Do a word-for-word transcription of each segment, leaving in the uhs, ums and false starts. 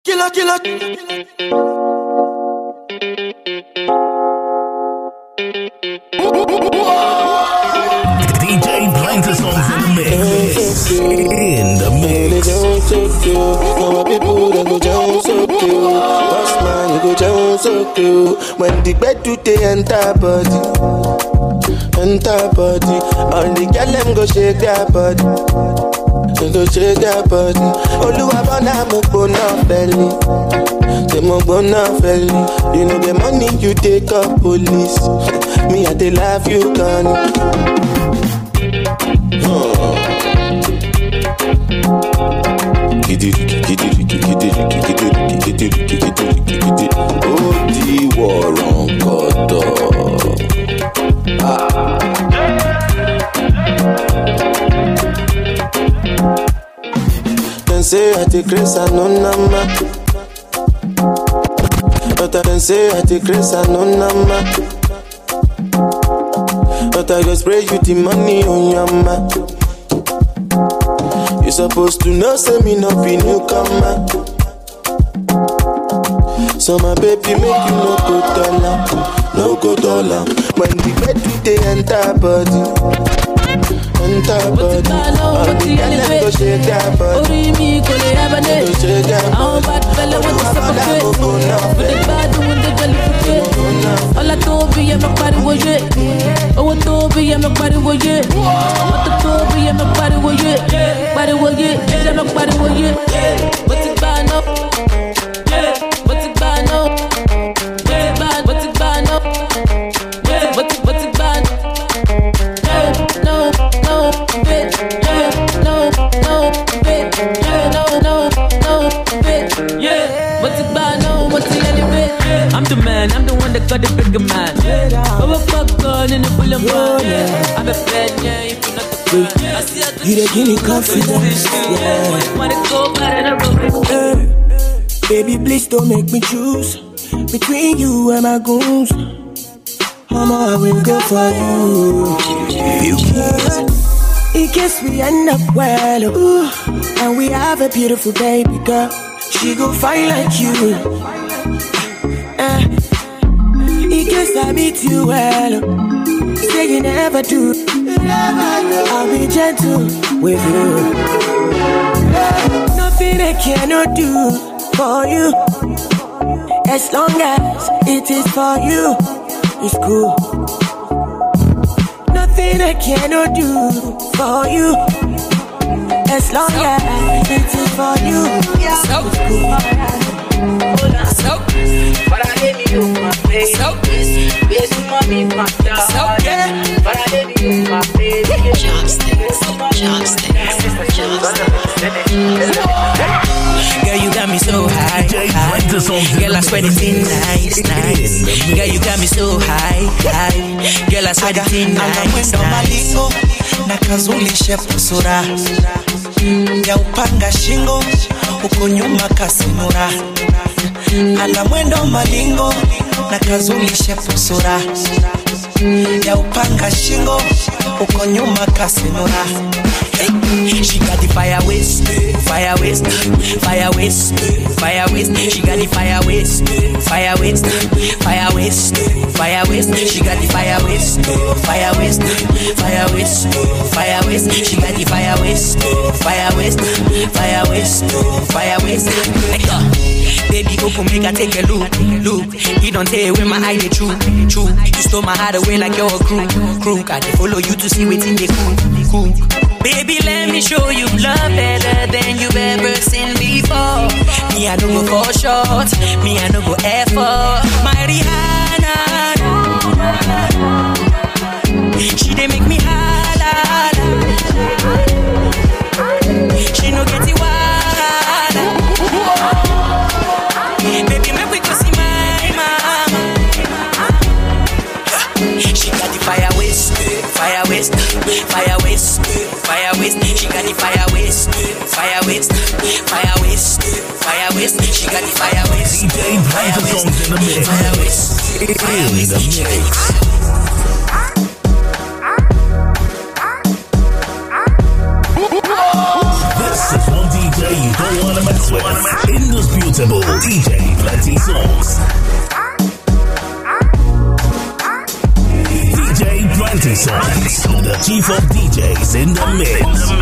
Killer, killer. D J Blanca songs in the mix. In the mix. So cute. Now my people they go down so cute. Boss man you go down so cute. When the bed do they enter body, enter body. All the girl them go shake their body. They go shake their body. Oluwa bona mo bona belly. They mo bona belly. You know the money you take up police. Me I they laugh you can. Huh. Odi waron koto. Then say I take grace and no nama. But I then say I take grace and no nama. But I go spray you the money on your ma. You supposed to know, say me no be newcomer. So my baby make you no go dollar, no go dollar. When the bed do they enter body, enter body. All the girl go shake their body, go shake their body. I'm bad fella with the support, with the bad with the jelly. All I do be a body was it. Oh, I do be a body was it. What the do be a body was it. Body was it. I'm a body was it. What's it bad now? What's it bad now? What's it bad? What's it bad now? What's it what's it bad? No, no, bitch. No, no, bitch. No, no, no, bitch. Yeah. What's it bad now? What's it any bitch? I'm the man, I'm the one that got the bigger man. Oh, a fuck gun in the full of man. I'm a bad yeah, if you're not the man. I see how You dey give me confidence, yeah. Wanna go bad and I roll. Hey, baby, please don't make me choose between you and my goons. Mama, I will go for you. You can. In case we end up well, ooh, and we have a beautiful baby girl, she gon' fight like you. Uh, in case I meet you well, say you never do. I'll be gentle with you. Nothing I cannot do for you. As long as it is for you, it's cool. Nothing I cannot do for you. As long as it is for you, it's cool. So, but I didn't you my face. So, yes, mommy, my dog. So, yeah, but I didn't you my face. Chopsticks, chopsticks, chopsticks. Girl, you got me so high, high. Girl, I swear it's in nice, nice. Girl, you got me so high, high. Girl, I swear it's in nice, nice. Na kazuli shepu sura ya upanga shingo uko nyuma kasimura. Ana mwendo malingo na kazuli shepu sura ya upanga shingo uko nyuma kasimura. She got the fire waist, fire waist, fire waist, fire waist. She got the fire waist, fire waist, fire waist, fire waist. She got the fire waist, fire waist, fire waist, fire waist. She got the fire waist, fire waist, fire waist, fire waist. Like that. Baby, go for make I take a look, look. You don't tell where my eye they true, true. You stole my heart away like you're a crew, crew. I follow you to see what's in the cool, cool. Baby, let me show you love better than you've ever seen before. Me, I don't go for short. Me, I don't go effort. My Rihanna, she dey make me holla. She no get it wild. Baby, make we go see my mama. She got the fire waist, fire waist, fire waist, fire waist. She got the fire waist, fire waist, fire waist, fire waist. She got the fire waist. D J Blanca songs in the mix. Fire waist, fire waist. In the mix. This is one D J you don't wanna mess with. Indisputed indisputable D J Plenty Songs. D J Plenty Songs, the chief of D Js in the mix.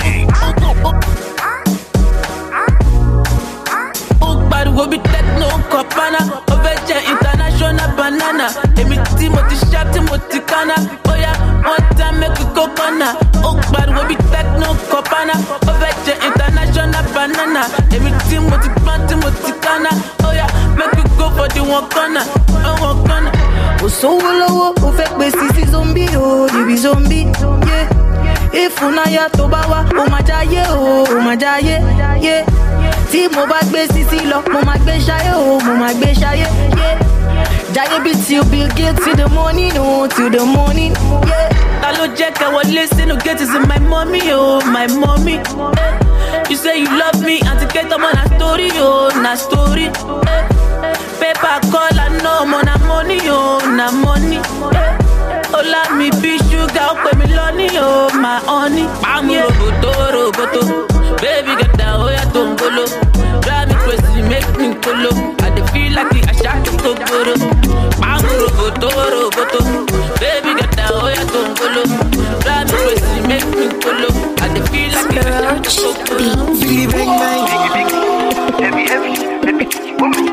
Pariwo bi techno copana, oveje international banana. Emi ti mo ti sha ti mo ti kana. Oya, one time make we go corner. Oh, pariwo bi techno copana, oveje international banana. Emi ti mo ti plan ti mo ti kana. Oya, make we go for the one corner, one corner. O sowo lowo, o fẹ́ pe sisi zombie o, you be zombie, yeah. If unaya to bá wá, o ma jaye o, o ma jaye, yeah. Tí mo bá gbé sisi lọ, mo ma gbé ṣayé o, mo ma gbé ṣayé, yeah. Jaye bí till Bill Gates till the morning, oh, till the morning, yeah. Ta ló jẹ́ kẹ́ wọlé sínú gate is my mommy, oh, my mommy, yeah. You say you love me, auntie Kate, I'm on a story, oh, na story, yeah. Paper call, I know I'm on a money, oh, na money, yeah. Ola mi be sugar, pay me lonely, oh, my honey. I'm yeah. Roboto, roboto, baby get down, oh yeah, don't go low. Drive me crazy, make me go low. I dey feel like I shot to go low. I'm roboto, roboto, baby get down, oh yeah, don't go low. Drive me crazy, make me go low. I dey feel like I shot to go low. Biggie bang bang, heavy heavy, heavy woman.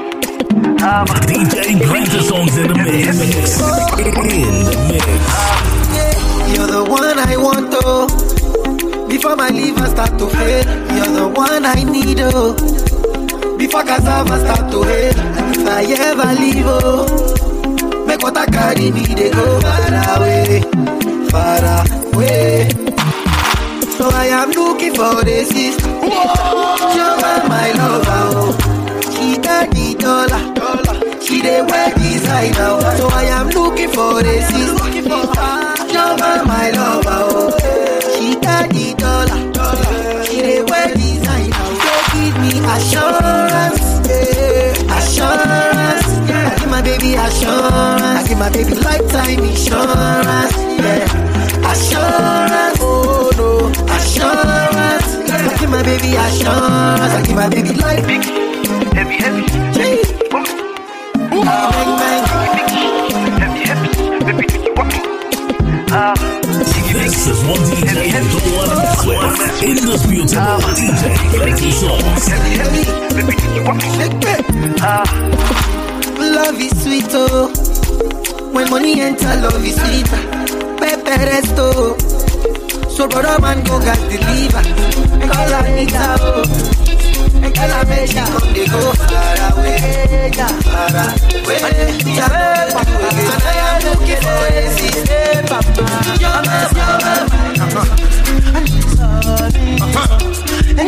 D J Plenty Songs in the mix. In the mix. You're the one I want, oh. Before my liver start to fail, you're the one I need, oh. Before cassava start to hate, and if I ever leave, oh, make what I carry me, they go far away, far away. So I am looking for the sister, you're my lover, oh. She got the dollar, she dey wear designer. So I am looking for a sister, you're my lover, oh. She got the dollar, she dey wear designer. So give me assurance, yeah. Assurance, yeah. I give my baby assurance, I give my baby lifetime insurance, yeah. Assurance, oh no, assurance, yeah. I give my baby assurance, I give my baby life. Heavy, heavy, heavy, bang, bang, heavy, heavy, baby, walk. Ah, this is one D J you don't want to mess with. Indisputable D J Plenty Songs. Heavy, heavy, baby, walk. Ah, love is sweet, oh. When money enter, love is sweeter. Pepe resto. So brother man go gas deliver. Cause I need her, oh. And I make she come, they go far away, far away. And I am looking for a sister, you're my, you're my, and it's all, and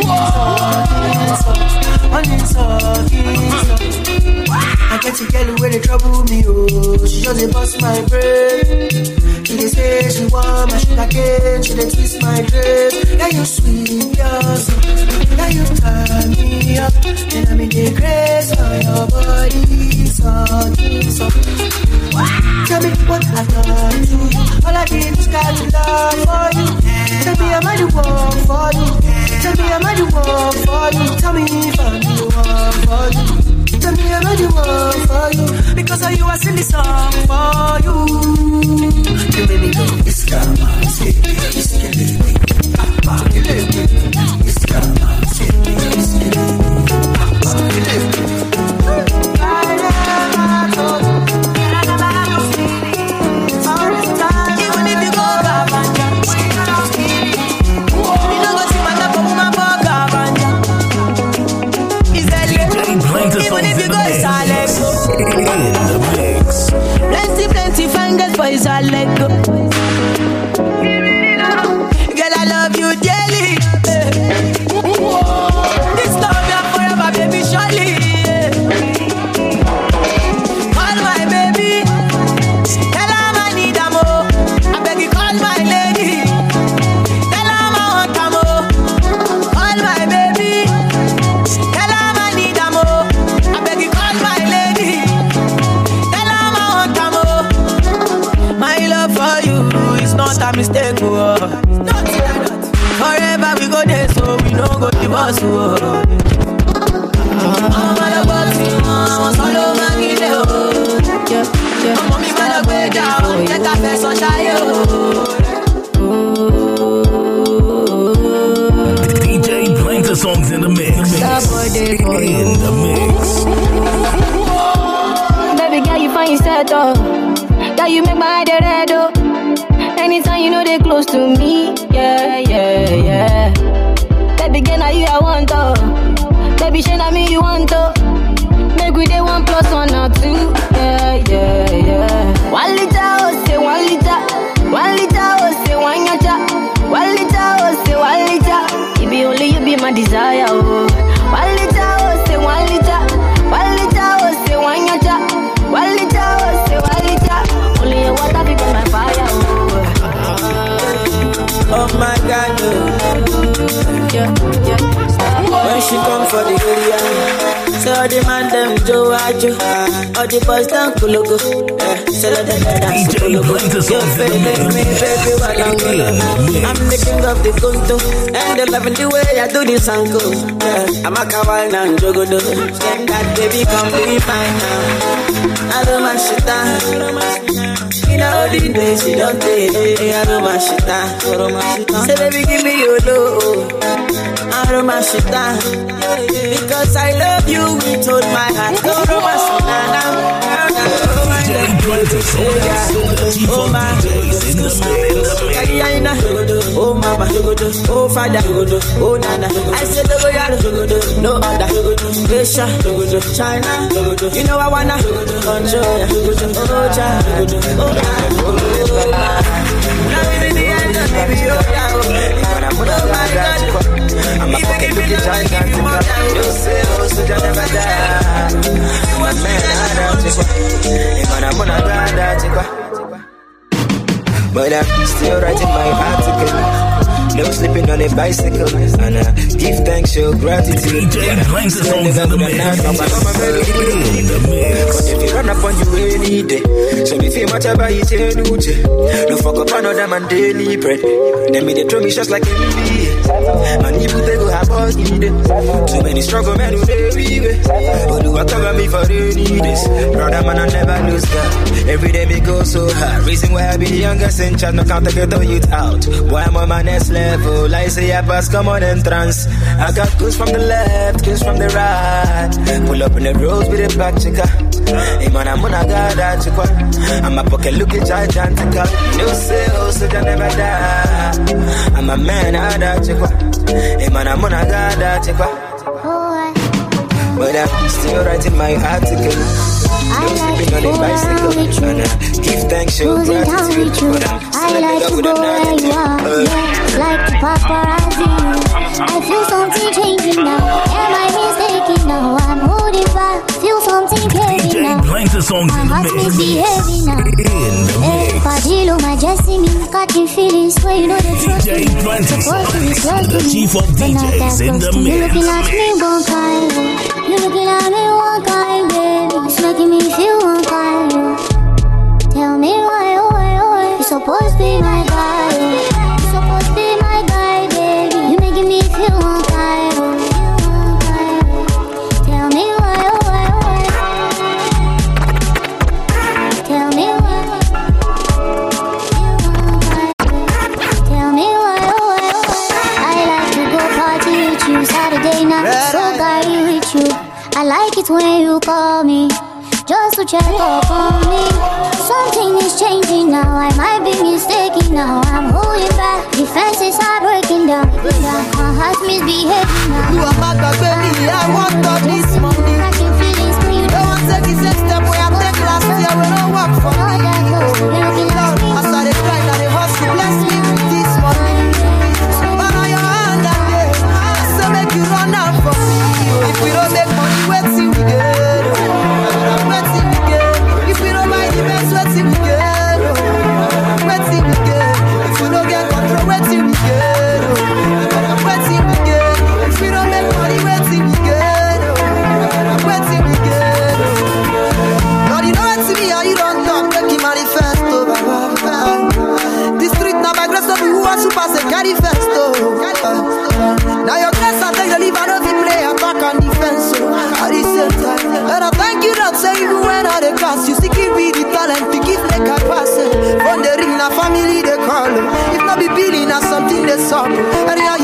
it's all, and it's all. I get to get away, they trouble me, oh. She just dey bust my brain. She dey say she want my shit again. She dey twist my dress. Yeah, you sweet, yes. Yeah, you turn me up. And I'm in the grace for your body. So, so. Tell me what I done to you. All I did was got love for you. Tell me I'm the one for you. Tell me I'm the one for you. Tell me if I'm the one for you. Tell me I'm the one for you. Because of you I sing this song for you. You made me go, it's karma, say, it's killing me. Papa, you live me. It's karma, say, it's killing me. Papa, you live me. I never told you. I never had no feeling. All this time, even if you go Gavanja, we don't kill it. You don't go see my top of my bar Gavanja. Is that it? Even if you go silent. In the mix. Plenty, plenty fingers for his leg. Girl, I love you dearly. This love you forever, baby, surely. Call my baby. Tell her I need a more. I beg you, call my lady. Tell her I want a more. Call my baby. Tell her I need a more. I beg you, call my lady. Tell her I want a more. My love for you is not a mistake, oh. Forever we go there, so we don't go divorce, oh. I'm all about set up. Yeah, you make my head red, oh. Anytime you know they close to me, yeah, yeah, yeah. Baby, girl, now you I want, oh. Baby, shey na me you want, oh. Make we day one plus one or two, yeah, yeah, yeah. One liter, oh, say one liter. One liter, oh, say one yacha. One liter, oh, say one liter. You be only, you be my desire, oh. One liter, oh, say one liter. One liter, oh, say one yacha. One liter, oh, say one liter. Only your water be burn my fire, oh. Oh my God, oh. Yeah, yeah. When she come for the area, say all the man them Joe Ajo, all the boys down Kulugu, say let them dance Kulugu. You baby, me baby, what I'm gonna. I'm the king of the Kuntu, and they loving the way I do this uncle. Yeah, I'm a kawaii and Jogodo, send that baby come be mine now. I don't mind shit down. In all the days you don't take, I don't mind shit down. Say baby give me your love. I romance it down because I love you with all my heart. Go romance it down. Oh my, oh mama, oh father, oh nana. I said no other. Asia, China, you know I wanna control. Oh child, oh God. Now in the end, baby, oh my God. I'm a fucking big giant. You say, oh, so you never die. One man, I don't take one. But I'm still writing my article. No sleeping on a bicycle. And I give thanks, show gratitude. D J Blanks is on the mix. But if you run up on you any day, so if you much about it, no fuck up another man daily bread. Then me they throw me shots like N B A. Man, you they go have all need it. Too many struggle men who they weave. But do I cover me for any days? Brother man, I never lose God. Every day me go so hard. Reason why I be the youngest in charge, no count to get the youth out. Why I'm on my next level? I say I pass, come on entrance. I got goose from the left, goose from the right. Pull up in the roads with a back checker. Hey man, I'm gonna get that chick. I'm a pocket looking gigantic. No sales, so I never die. I'm a man, I that chick. Hey man, I'm gonna get that chick. But I'm still writing my article. No sleeping on a bicycle. And I give thanks, show gratitude. But I'm still in love with a narrative. Like the paparazzi, I feel something changing now. Am I mistaken now? I'm holding back. Feel something crazy now. My heart misbehaving now. Hey, Padillo, my Jesse me catching feelings where you know the truth. Supposed to be close to me, but not that close to me. You looking at me one kind, you looking at me one kind, baby. It's making me feel one kind. Tell me why, oh why, oh why. You're supposed to be my guy. You're supposed to be my guy, baby. You're making me feel one kind. Tell me why, oh why, oh why. Tell me why. Tell me why, oh why, oh why. I like to go party with you Saturday night, so guy with you. I like it when you call me just to check up on me. Something is changing now. I might be mistaken now. I'm holding back. Defenses are breaking down. My heart's misbehaving now. You are my baby. I want all this money. I can feel it when you don't take the same step where I take last year when I work for me. Lord, as I cry now the hustle bless me with this money. But on your hand that day, I say make you run out for me. If we don't make money, wait till we get. Wait till we get. If we don't buy the best, wait till we get. Wait till we get. If we don't get control, wait till we get. Wait till we get. If we don't make money, wait till we get. Wait till we get. Lord, you know what to me, and you don't talk, make you manifesto. The street now by grace of you who are super say carry festo. Now your grace I take the leave and every play attack and defense. At the same time, and I thank you not say even when I the cast, you still give me the talent to give like a pass. From the ring, na family they call. If not be billing, na something they solve. And now you be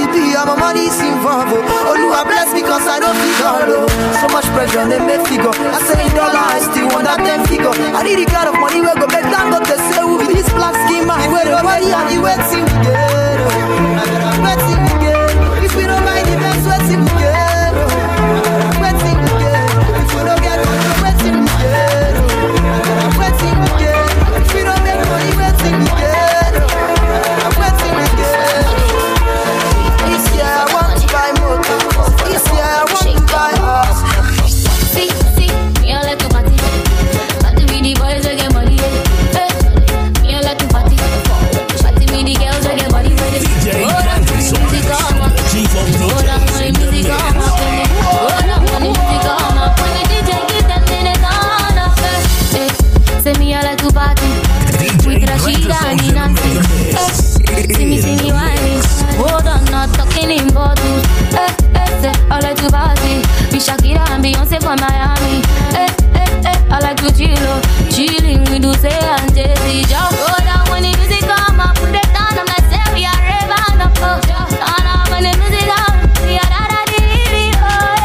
got my money's involved. Oh, Lord bless me cause I don't figure. So much pressure, they make figure. I say dollar, I still want that ten figure. I need the kind of money where go back down, but they say with this black skin man, where the money and the waiting we get. Waiting we get. If we don't buy the best, waiting we get. Waiting we get. If we don't get money, waiting we get. Waiting we get. If we don't make money, waiting we get. Waiting we get. This year I want to buy motor. This year I want to buy house. See, see, me I like to party. Party with the boys that get money. Hey, me I like to party. Party with the girls that get money. Hold on, music on. Hold on, music on. Hold on, music on. When the D J give them minutes on. Hey, say me I like to party with Rashida and Nancy. Hey, see me, see me whining. Hold on, not talking in bottles. Hey, hey, say I like to party. Be Shakira and Beyonce from Miami. Hey, hey, hey, I like to chill, oh. Chilling with Uze and Jay-Z. Just go down when the music come up, put it down. I'm like, say we are raving up, oh. Down up when the music come, we are da da di di, oh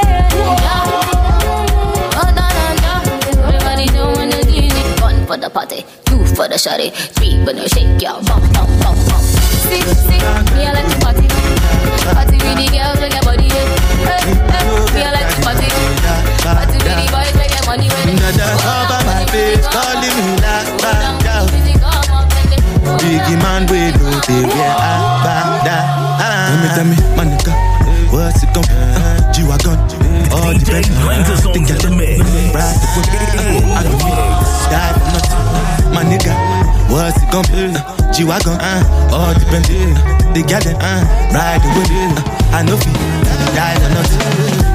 yeah. Oh, down and down, everybody doing the music. One for the party, two for the shawty, three when you shake your bum bum bum bum. See, see, me I like to party, party with the girls with their body. Hey, hey, me I like to party, party with the boys with their money. Dada cover my face, calling me like bad girl. Biggie man, we do the way I bad Tell me, tell me, my nigga, what's it gon' be? G-Wagon, all the best. Think I can make ride the whip. I don't need die for nothing. My nigga, what's it gon' be? G-Wagon, all the best. They got it, ride the whip. I know if die for nothing.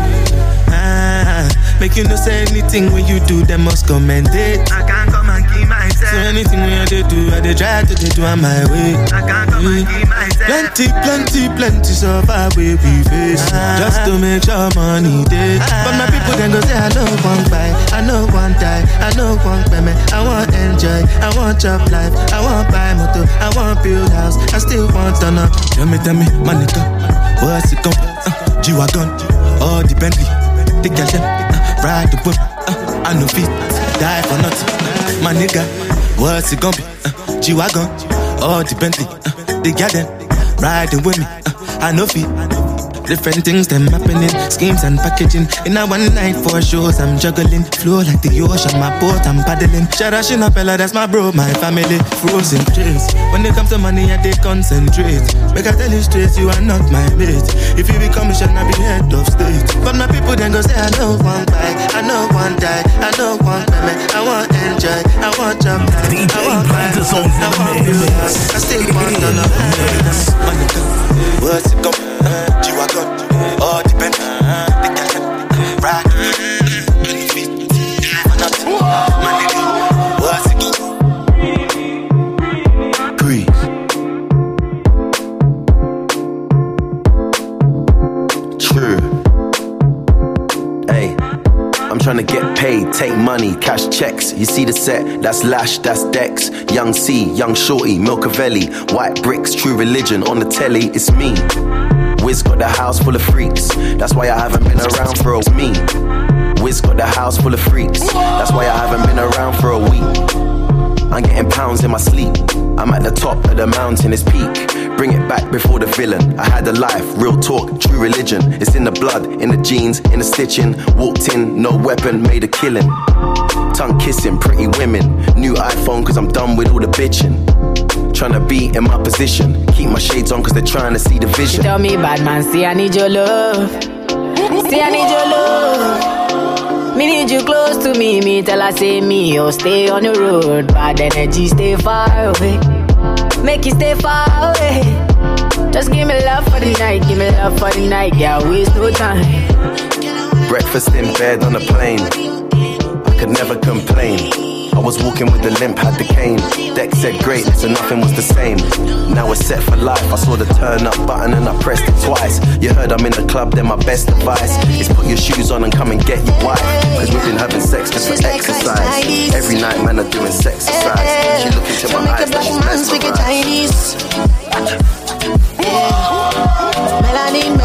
Make you no say anything when you do, they must commend it. I can't come and keep myself. So anything when I do, I they try to do on my way. I can't come and keep myself. Plenty, plenty, plenty so far we be face. Ah. Just to make sure money dead. Ah. But my people then go say I know one buy, I know one die, I know one payment. I want enjoy, I want job life, I want buy motor, I want build house, I still want to know. Tell me, tell me, my nigga, what's it gon' be? Uh, G-Wagon, all the Bentley, the girl them. Ride the whip, uh, I know feet, die for nothing. My nigga, what's it gon' be? Uh, G-Wagon, all the Bentley, uh, they got them, riding with me, uh, I know feet. Different things them happening, schemes and packaging. In a one night for shows, I'm juggling. Flow like the ocean, my boat, I'm paddling. Shara Shinapella, that's my bro, my family. Frozen dreams. When it comes to money, I they concentrate. Make I tell you straight, you are not my mate. If you become a shall I be head of state. But my people then go say, I know one buy, I know one die, I know one payment. I want enjoy, I want job life, I want buy, I want build house, I still want to know. Money come, what's it come? G-Wagon, all the Bentley, the Cayenne, ride, three feet, nothing, my nigga, what's it? Breathe. True. Hey, I'm trying to get paid, take money, cash checks. You see the set, that's Lash, that's Dex. Young C, Young Shorty, Milcavelli, White Bricks, True Religion, on the telly, it's me. Wiz got the house full of freaks. That's why I haven't been around for a me. Wiz got the house full of freaks. That's why I haven't been around for a week. I'm getting pounds in my sleep. I'm at the top of the mountain, it's peak. Bring it back before the villain. I had a life, real talk, true religion. It's in the blood, in the jeans, in the stitching. Walked in, no weapon, made a killing. Tongue kissing, pretty women. New iPhone cause I'm done with all the bitching. Tryna be in my position. Keep my shades on cause they're trying to see the vision. She tell me, bad man, see I need your love. See I need your love. Me need you close to me. Me tell her say me, oh stay on the road. Bad energy stay far away. Make you stay far away. Just give me love for the night. Give me love for the night. Yeah, waste no time. Breakfast in bed on a plane. I could never complain. I was walking with the limp, had the cane. Deck said great, so nothing was the same. Now we're set for life. I saw the turn up button and I pressed it twice. You heard I'm in the club, then my best advice is put your shoes on and come and get your wife. Cause we've been having sex just for exercise. Every night man are doing sexercise. She look into my eyes like she's mesmerized. Melanin,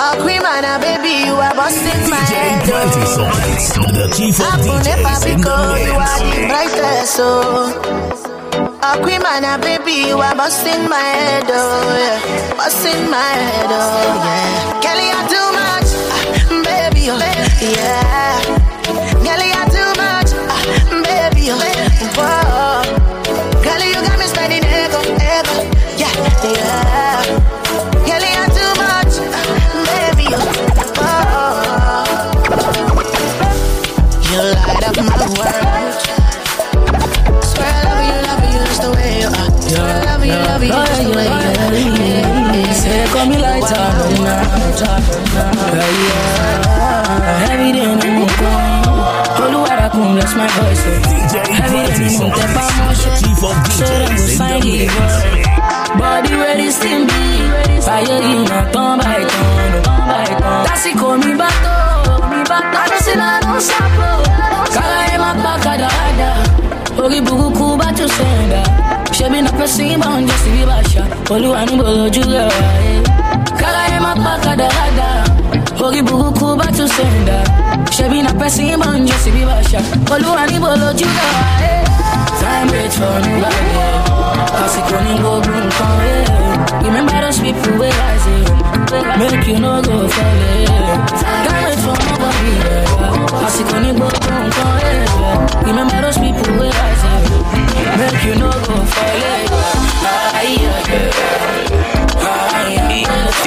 A queen man, a baby, you are busting my head. The chief of D Js in the mix. You are the brightest, so a queen man, a baby, you are busting my head, oh yeah, busting my head, oh yeah. Kelly, you're too much, uh, baby, oh yeah. Kelly, you're too much, uh, baby, oh whoa. Kelly, you got me spending ego, ego, yeah, yeah. Kelly, you're too much, uh, baby, oh whoa. You light up my world. Swear I love you, love you just the way you are. Swear I love you, love you just the way you are. Say call me like Tabana, Tabana. Every day I'm going. Oluwara come bless my voice. Every day I'm going. Tap on my shit. So them go sign it. Body ready still be. Fire in a ton by ton, ton by ton. That's it, call me back up, me back up. I don't see that no sapo. Kala ema pakada ada. Ori bugu kuba to senda. Shebi na pressing bound just to be basha. Oluwa ni bolo juga. Kala ema pakada ada. Ori bugu kuba to senda. Shebi na pressing bound just to be basha. Oluwa ni bolo juga. Time wait for nobody. Cause it couldn't go boom come. Remember those people where I say make you no go for it. Time wait for nobody. Cause it couldn't go boom come. Remember those people where I say make you no go for it. Aye, aye, aye, aye,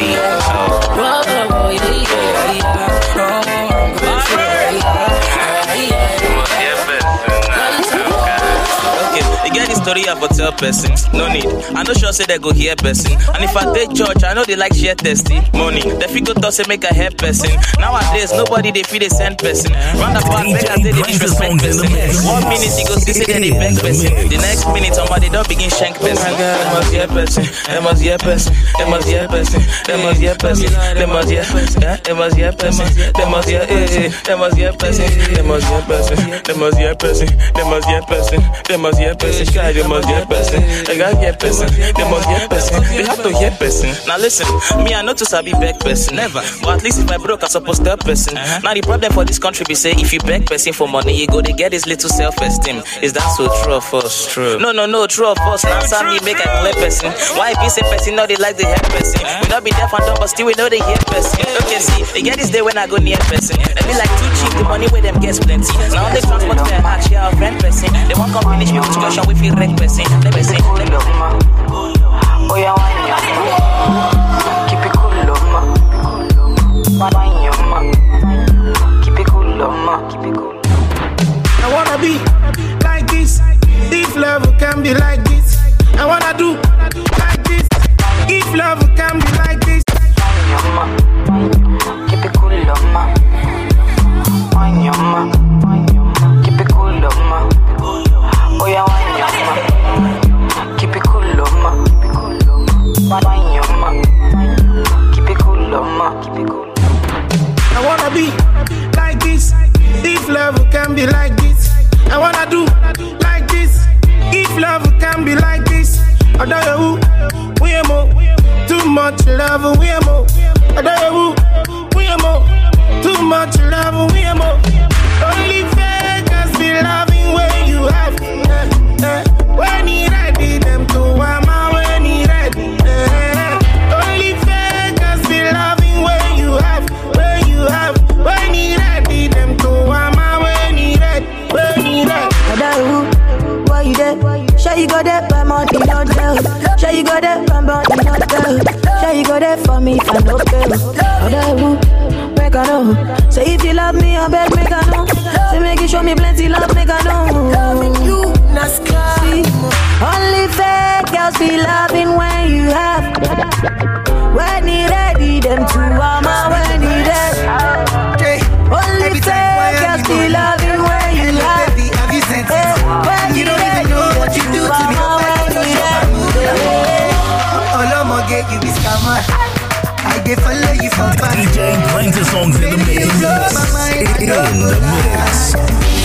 You get the story of a tell person, no need. I know sure say they go hear person. And if I take church, I know they like share testimony. The figure toss say make a head person. Nowadays, nobody they feel they send person. Round about make as they disrespect person. One minute you go see say they beg person. The next minute somebody don't begin shank person. They must hear person. They must hear person. They must hear person. They must hear person. They must hear. They must hear person. They must hear. They must hear person. They must hear person. They must hear person. They must hear person. They must hear person. They must hear person. They got hear person. They must hear person. They have to hear person. Now listen, me I know to sabi beg person. Never. But at least if I broke, I supposed to help person. Uh-huh. Now the problem for this country be say if you beg person for money, you go to get this little self-esteem. Is that so true of us? True. No, no, no, true of us. Now some me make a clear person. Why if you say person, know they like the head person. We not be deaf and dumb, but still we know they hear person. Okay, see, they get this day when I go near person. They be like too cheap, the money where them gets plenty. Now they transport their heart, share our friend person. They won't come finish me with discussion, we feel wreck person. Let me say, let me say. Oh yeah, wine your ma. Keep it cool, love ma. Wine your ma. Keep it cool, love ma. Keep it cool. I wanna be like this. If love can be like this, I wanna do like this. If love can be like this. Wine your ma. Keep it cool, love ma. Wine your ma. Keep it cool, love ma. Oh yeah, wine your ma. Keep it cool, love ma. Wine your ma. Keep it cool, love ma. Keep it cool. I wanna be like this. If love can be like this, I wanna do like this. If love can be like this, I don't know we are more. Too much love, we are more. I don't know we are more. Too much love, we are more. Only fakers be loving when you have. Eh, eh. When he ready, them to wama when he ready. Eh. Only fakers be loving when you have, when you have. When he ready, them to wama when he ready, when he ready. Who? Why you there? Sure you go there, but money not there. Sure you go there, but money not there. Sure you go there for me, if I no pay. Who? Make I know. Say if you love me, I beg make I know. Say make you show me plenty love, make I know. Loving you, Nascar. Only fake girls be loving when you have. When he ready, them two mama when he ready. Only fake girls be loving when you have. When you ready, them two mama when he ready. All I'ma get you is scammer. I get follow you from back. D J playing the songs in the mix. In the mix.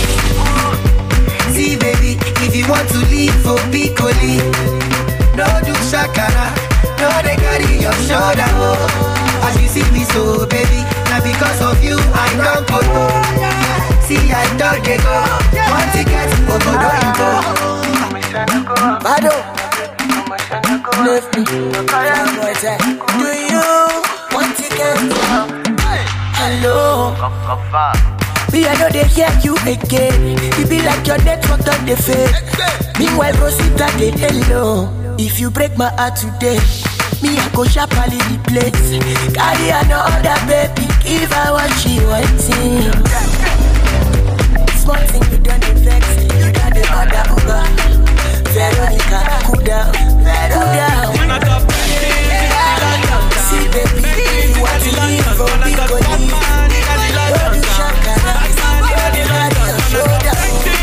See baby, if you want to leave for Piccoli, no do shakara, no they carry your shoulder. Oh. As you see me so, baby, now because of you, I don't go. See, I don't go. One ticket, go go don't go. Bado, lift me. Do you one ticket? Hello. Me, I know they hear you again. You be like your network on the fake. Meanwhile, Rosita, they hello. If you break my heart today, me, I go sharply the place. Carry another baby, give her what she wanting. Small thing you done the vex, you done the other Uber. Veronica, cool down, cool down. See baby, if you want to leave, for me go leave. Don't do shakara, don't carry your shoulder.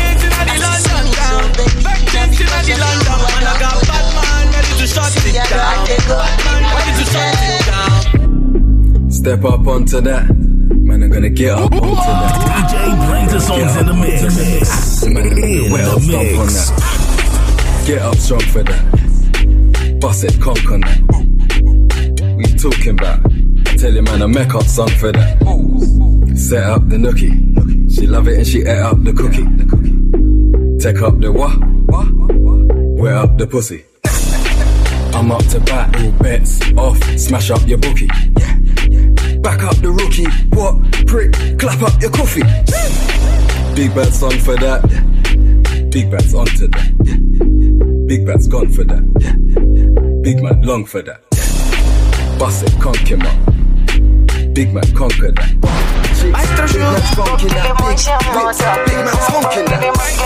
Step up onto that, man, I'm gonna get up onto that. D J brings the songs in the mix. Man, I'm gonna well stomp on that. Get up strong for that. Bust it, conk on that. We talking about? I tell you, man, I make up song for that. Set up the nookie. She love it and she ate up the cookie. Take up the what? Wear up the pussy. I'm up to bat, all bets off. Smash up your bookie. Back up the rookie. What? Prick, clap up your coffee. Big bad song for that. Big bad's onto that. Big bad's gone for that. Big man long for that. Bust it, conk him up. Big man conquer that. Big man's conking that. Big, big, big man's conking that.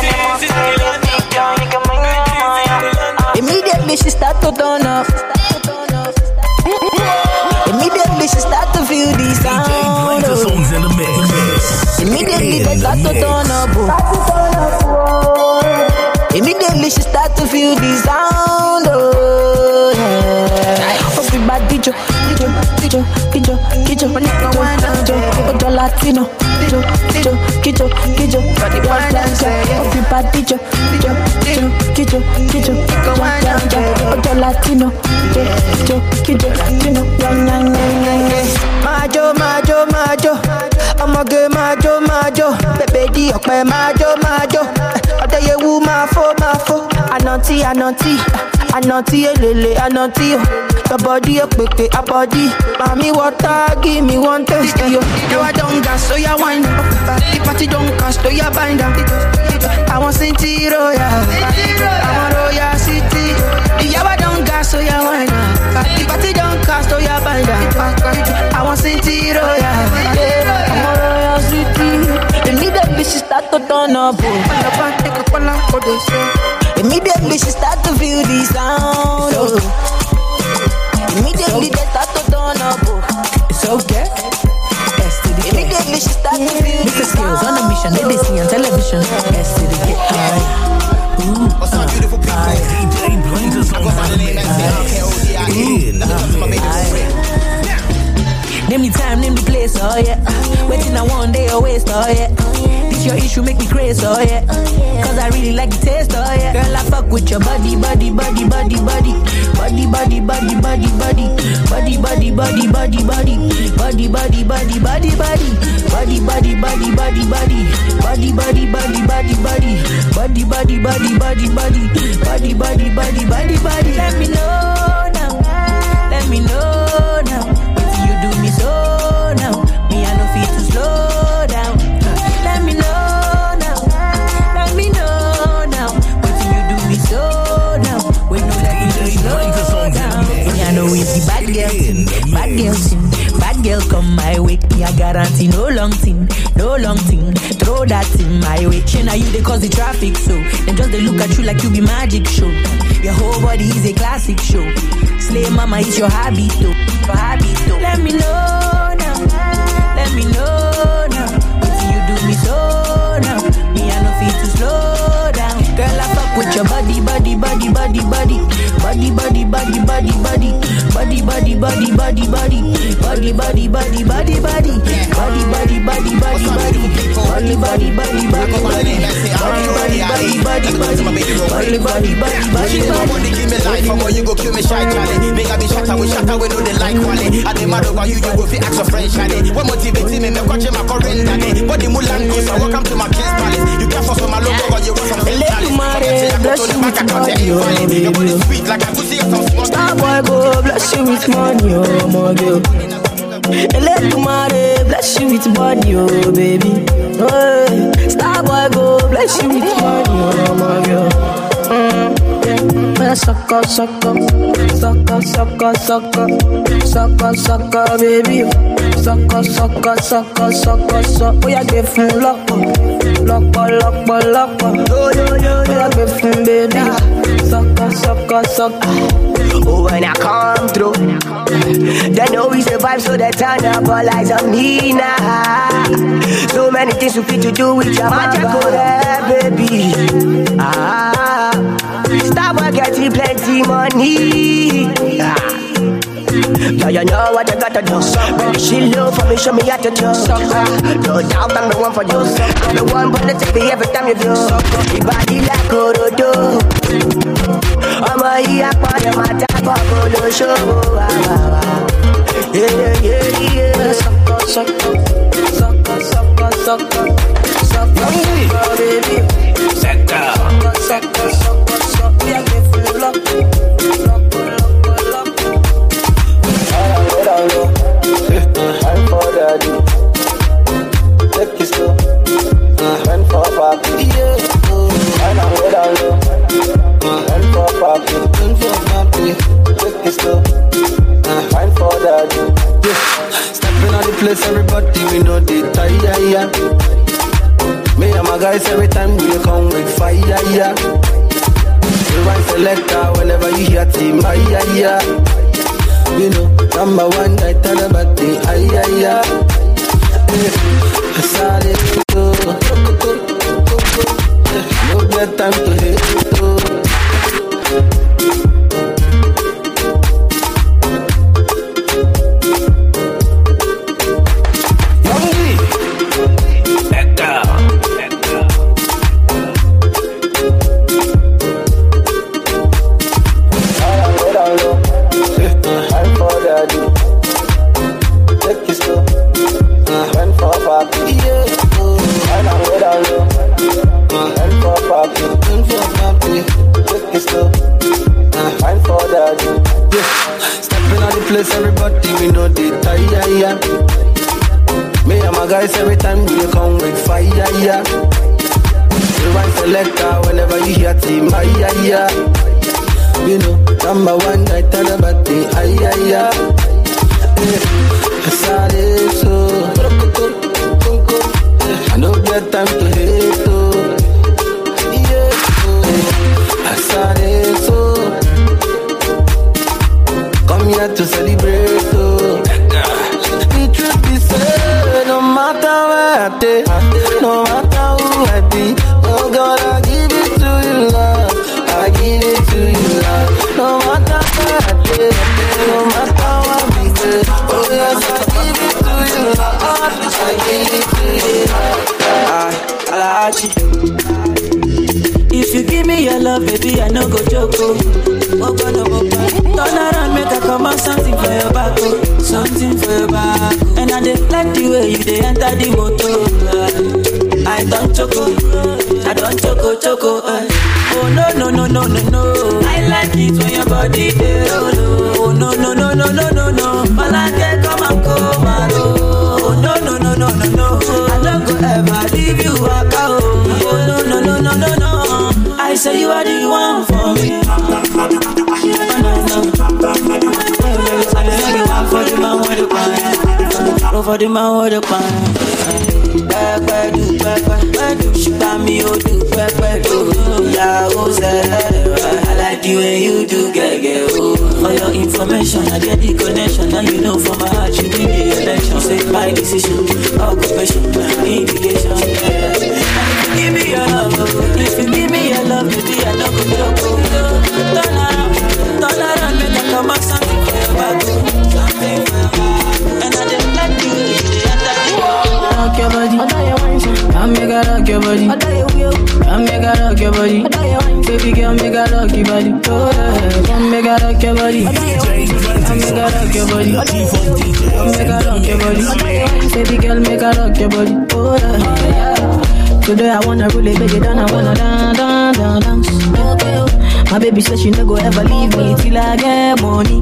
Immediately she start to turn up. Immediately she start to feel the sound. Immediately they start to turn up. Immediately she start to feel the sound. Oh yeah. Everybody jo, jo, jo, jo, jo, jo, jo, Latino, jo, jo, jo, jo, everybody jo, jo, jo, jo, jo, jo, Latino, jo, jo, jo, Latino, majo, majo, majo, I'ma get majo, majo, baby, okay, majo, majo, other you woo my fo, my fo, ananti, ananti, ananti, lele, ananti, your body a quick, a body, mommy water, give me one taste, yo, yo, I don't gas, so ya wine, the party don't cast, so ya bind up, I want Saint-Royal, I want Royal City, yo, I don't gas, so ya wine, the party don't cast, so ya bind up, I want Saint-Royal, I want Royal City, immediately she start to turn up, immediately she start to feel the sound, oh. Immediately they start to turn up, oh. It's okay. Immediately she start to feel Mister Skills on a mission, they see on television. S to the get high. Ooh, what's up, beautiful people? D J brings us on my name and say, name the time, name the place, oh yeah. Waiting on one day or waste, oh yeah. This your issue, make me crazy, oh yeah. Cause I really like the taste, oh yeah. Girl, I fuck with your body, body, body, body, body. Body, body, body, body, body. Body, body, body, body, body. Body, body, body, body, body. Body, body, body, body, body. Body, body, body, body, body. Body, body, body, body, body. Body, body, body, body, body. Let me know now. Let me know now. You do me so now. Me, I no feel to slow down. Let me know now. Let me know now. What you do me so now. When you let me slow down. Me, I know it's the bad girl thing. Bad girl thing. Bad girl come my way. Me, I guarantee no long thing. No long thing. Throw that thing my way. She now you they cause the traffic so. Then just they look at you like you be magic show. Your whole body is a classic show. Slay mama, it's your habit though. Your habit though. Let me know now. Let me know now. What you do me so now. Me I no feel to slow down. Girl I fuck with your body, body, body, body, body. Body, body, body, body, body. Body, body, body, body, body. Body, body, body, body, body. Body, body, body, body, body. Body, body, body, body, body. Body, body, body, body, body. body, body, body, body, body, body. Nobody give me life, I'm you go kill me shy, Charlie. Make I be shatter with shatter, we know they like Wally. I dey mad over you, you go fi ask your friend, Charlie. What motivating me, me watch my current daddy. Body Mulan goes, so welcome to my kid's palace. You can't force on my logo, but you want some fake chalice. Bless you with money, oh, your body sweet like I could see some small. Star boy go, bless you with money, oh, my girl. Let you marry, bless you with money, oh, baby. Oh, Star boy go, bless you with money, oh, my girl. Mm. Sucker, sucker, sucker, sucker, sucker, sucker, sucker, baby. Sucker, sucker, sucker, sucker, sucker. We are giving luck, luck, luck, luck. We are giving, baby. Sucker, sucker, sucker. Oh, when I come through, they know we survive, so they turn up all eyes on me now. So many things we fit to do with your mama, baby. Ah. Stop getting plenty money. Ah. Yeah, you know what I gotta do. Baby, she love for me, show me how to do. No doubt I'm the one for you. I'm the one gonna take me every time you do. Your body like Orodo. I'm a here for your matter, but no show. Yeah, yeah, yeah. Sucker, sucker, sucker, sucker, sucker, sucker, baby. Sucker, sucker, sucker, sucker. We are giving luck, luck, luck, luck. I'm for daddy. Take it slow. I'm for papi. I'm down low. I'm for papi. I'm for papi. Take it slow. I'm for daddy. Stepping on the place, everybody we know the tire. Me and my guys every time we come with fire. You want selector whenever you hear team. Yeah, yeah. You know, number one, I tell about the ay, ay, ay. I saw it, go, no get time to hate, go. Everybody we know the tire. Me and my guys every time we come with fire. You want selector whenever you hear team. Yeah, you know, number one I tell about the ay, ay, ay. I saw it so I don't get time to hate oh. Yeah, I saw it so come here to celebrate, oh. The truth be said, no matter where I take, no matter who I be, oh God, I give it to you, love. I give it to you, love. No matter where I take, no matter what we say, oh yes, I give it to you, love. I give it to you, love. I like you. If you give me your love, baby, I no go joke, oh. Oh, God, oh, God. Turn around, make I come out something for your back, oh. Something for your back, oh. And I just like the way you they enter the motor. uh. I don't choco, I don't choco, choco. Uh. Oh no no no no no no. I like it when your body they roll. Oh no no no no no no no. All I get come and come and oh no no no no no no. I don't go ever leave you back out. Oh no no no no no no. I say you are the one for me. For the man with the pan, for the man with the pan. Pepe do pepe, do she buy me oh do pepe do. Yeah, oh say I like you when you do get get oh. For your information, I get the connection, and you know from my heart you need the election. Say my decision, occupation, mediation. Give me your love, if you give me your love, baby I don't go joke. Turn around, turn around, make I come back something for your back, something for your back. And I just like you, you enter the rock your body, I make her rock your body, I Come make a rock your body. Baby girl, make a rock your body. Come make a rock your body. Come make a rock your body. Come make a rock your body. Baby girl, make a rock your body. Oh yeah. Today I wanna really beg it down. I wanna dance, dance, dance, dance. My baby says she no go ever leave me till I get money.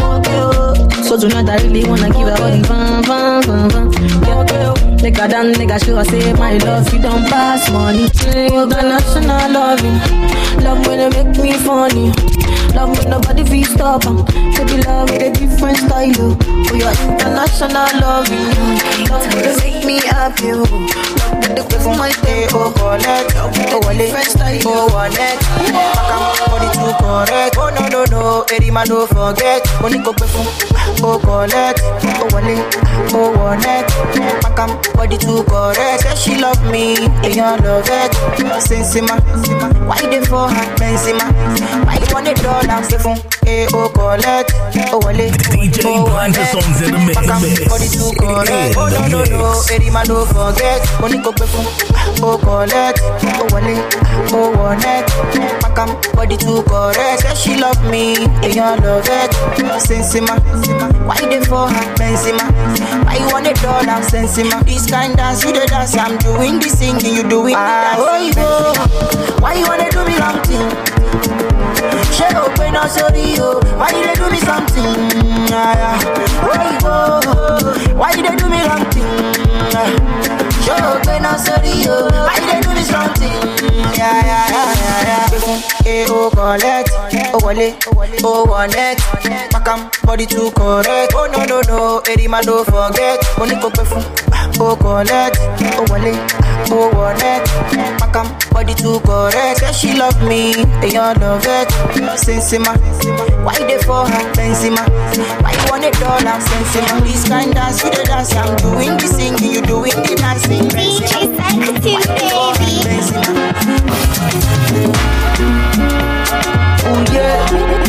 So tonight I really wanna give her all the fun, fun, fun, fun. Make her dance, make her show her say my love, you don't pass money. International loving, love when it make me funny. Love when nobody feel stop em. Baby love with a different style. Oh, your international loving, love when it make me happy. Love with the way for my day, oh collect, oh wallet, different style, oh wallet. Body too correct, oh no no no, every man don't forget. Money go pay for, oh collect, oh wallet, oh wallet. Bakam body too correct, say she love me, and you love it. Sensima, why they for her Benzema? Why you want it all and say for, eh oh collect, oh wallet, oh wallet. Bakam body too correct, oh no no no, every man don't forget. Money go pay for, oh collect, oh wallet, oh wallet. Bakam body too correct, say she love me, and you love it. Sensima, why they for her Benzema? Why you want it all and Sensima? This kind dance, you the dance, I'm doing the singing, you doing the dance. Oh, you go, why you wanna do me wrong thing? She open up, sorry, oh, why you they do me something? Oh, you go, why you they do me wrong thing? She open up, sorry, oh, why you they do me something? Yeah, yeah, yeah, yeah, yeah. Eh, oh, collect, oh, wallet, oh, wallet. Makam, body too correct. Oh, no, no, no, every man don't forget. Money go pay for, oh, collect, oh, wallet, oh, wallet. Makam, body too correct. Say she love me, and you love it. Sensima, why they for her Benzema? Why you want it all, I'm Sensima? This kind dance, you the dance, I'm doing the singing, you doing the dancing. D J Sensitive, baby. Oh yeah,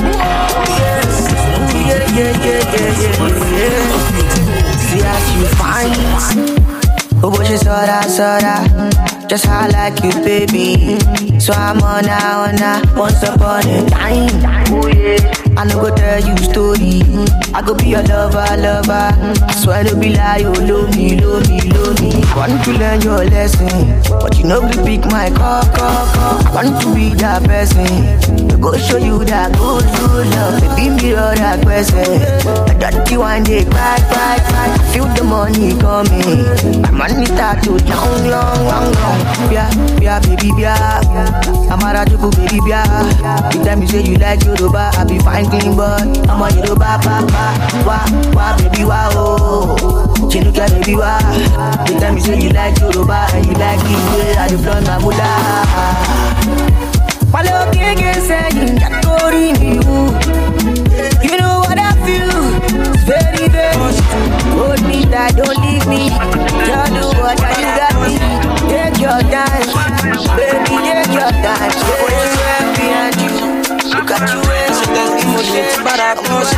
oh yeah, yeah, yeah, yeah, yeah, yeah. See how you fine. Oh, but you saw that, saw that. Just how I like you, baby. So I'm on now, on now. Once upon a time. Oh yeah. I no go tell you story. I go be your lover, lover. I swear to be lie, you love me, love me, love me. I want to learn your lesson, but you know we pick my call, call, call. I want to be that person to go show you that good, good love. Baby, me all that person. I don't you one day cry, cry, cry. Feel the money coming. My money start to long, long, long, long. Yeah, yeah, baby, yeah. I'm a rajuku, baby, yeah. The time you say you like Yoruba, I be fine. Clean boy, I'm a Yoruba papa. Wah, wah, baby, wah, oh. Chinuka, baby, wah. The time you say you like Yoruba and you like it, yeah, I deploy my mullah. Follow King saying that story you. You know what I feel? It's very, very hold me tight, don't leave me. Tell you what I got me. Take your time, baby, take your time. Stay behind you. Look at you, so there's the most but I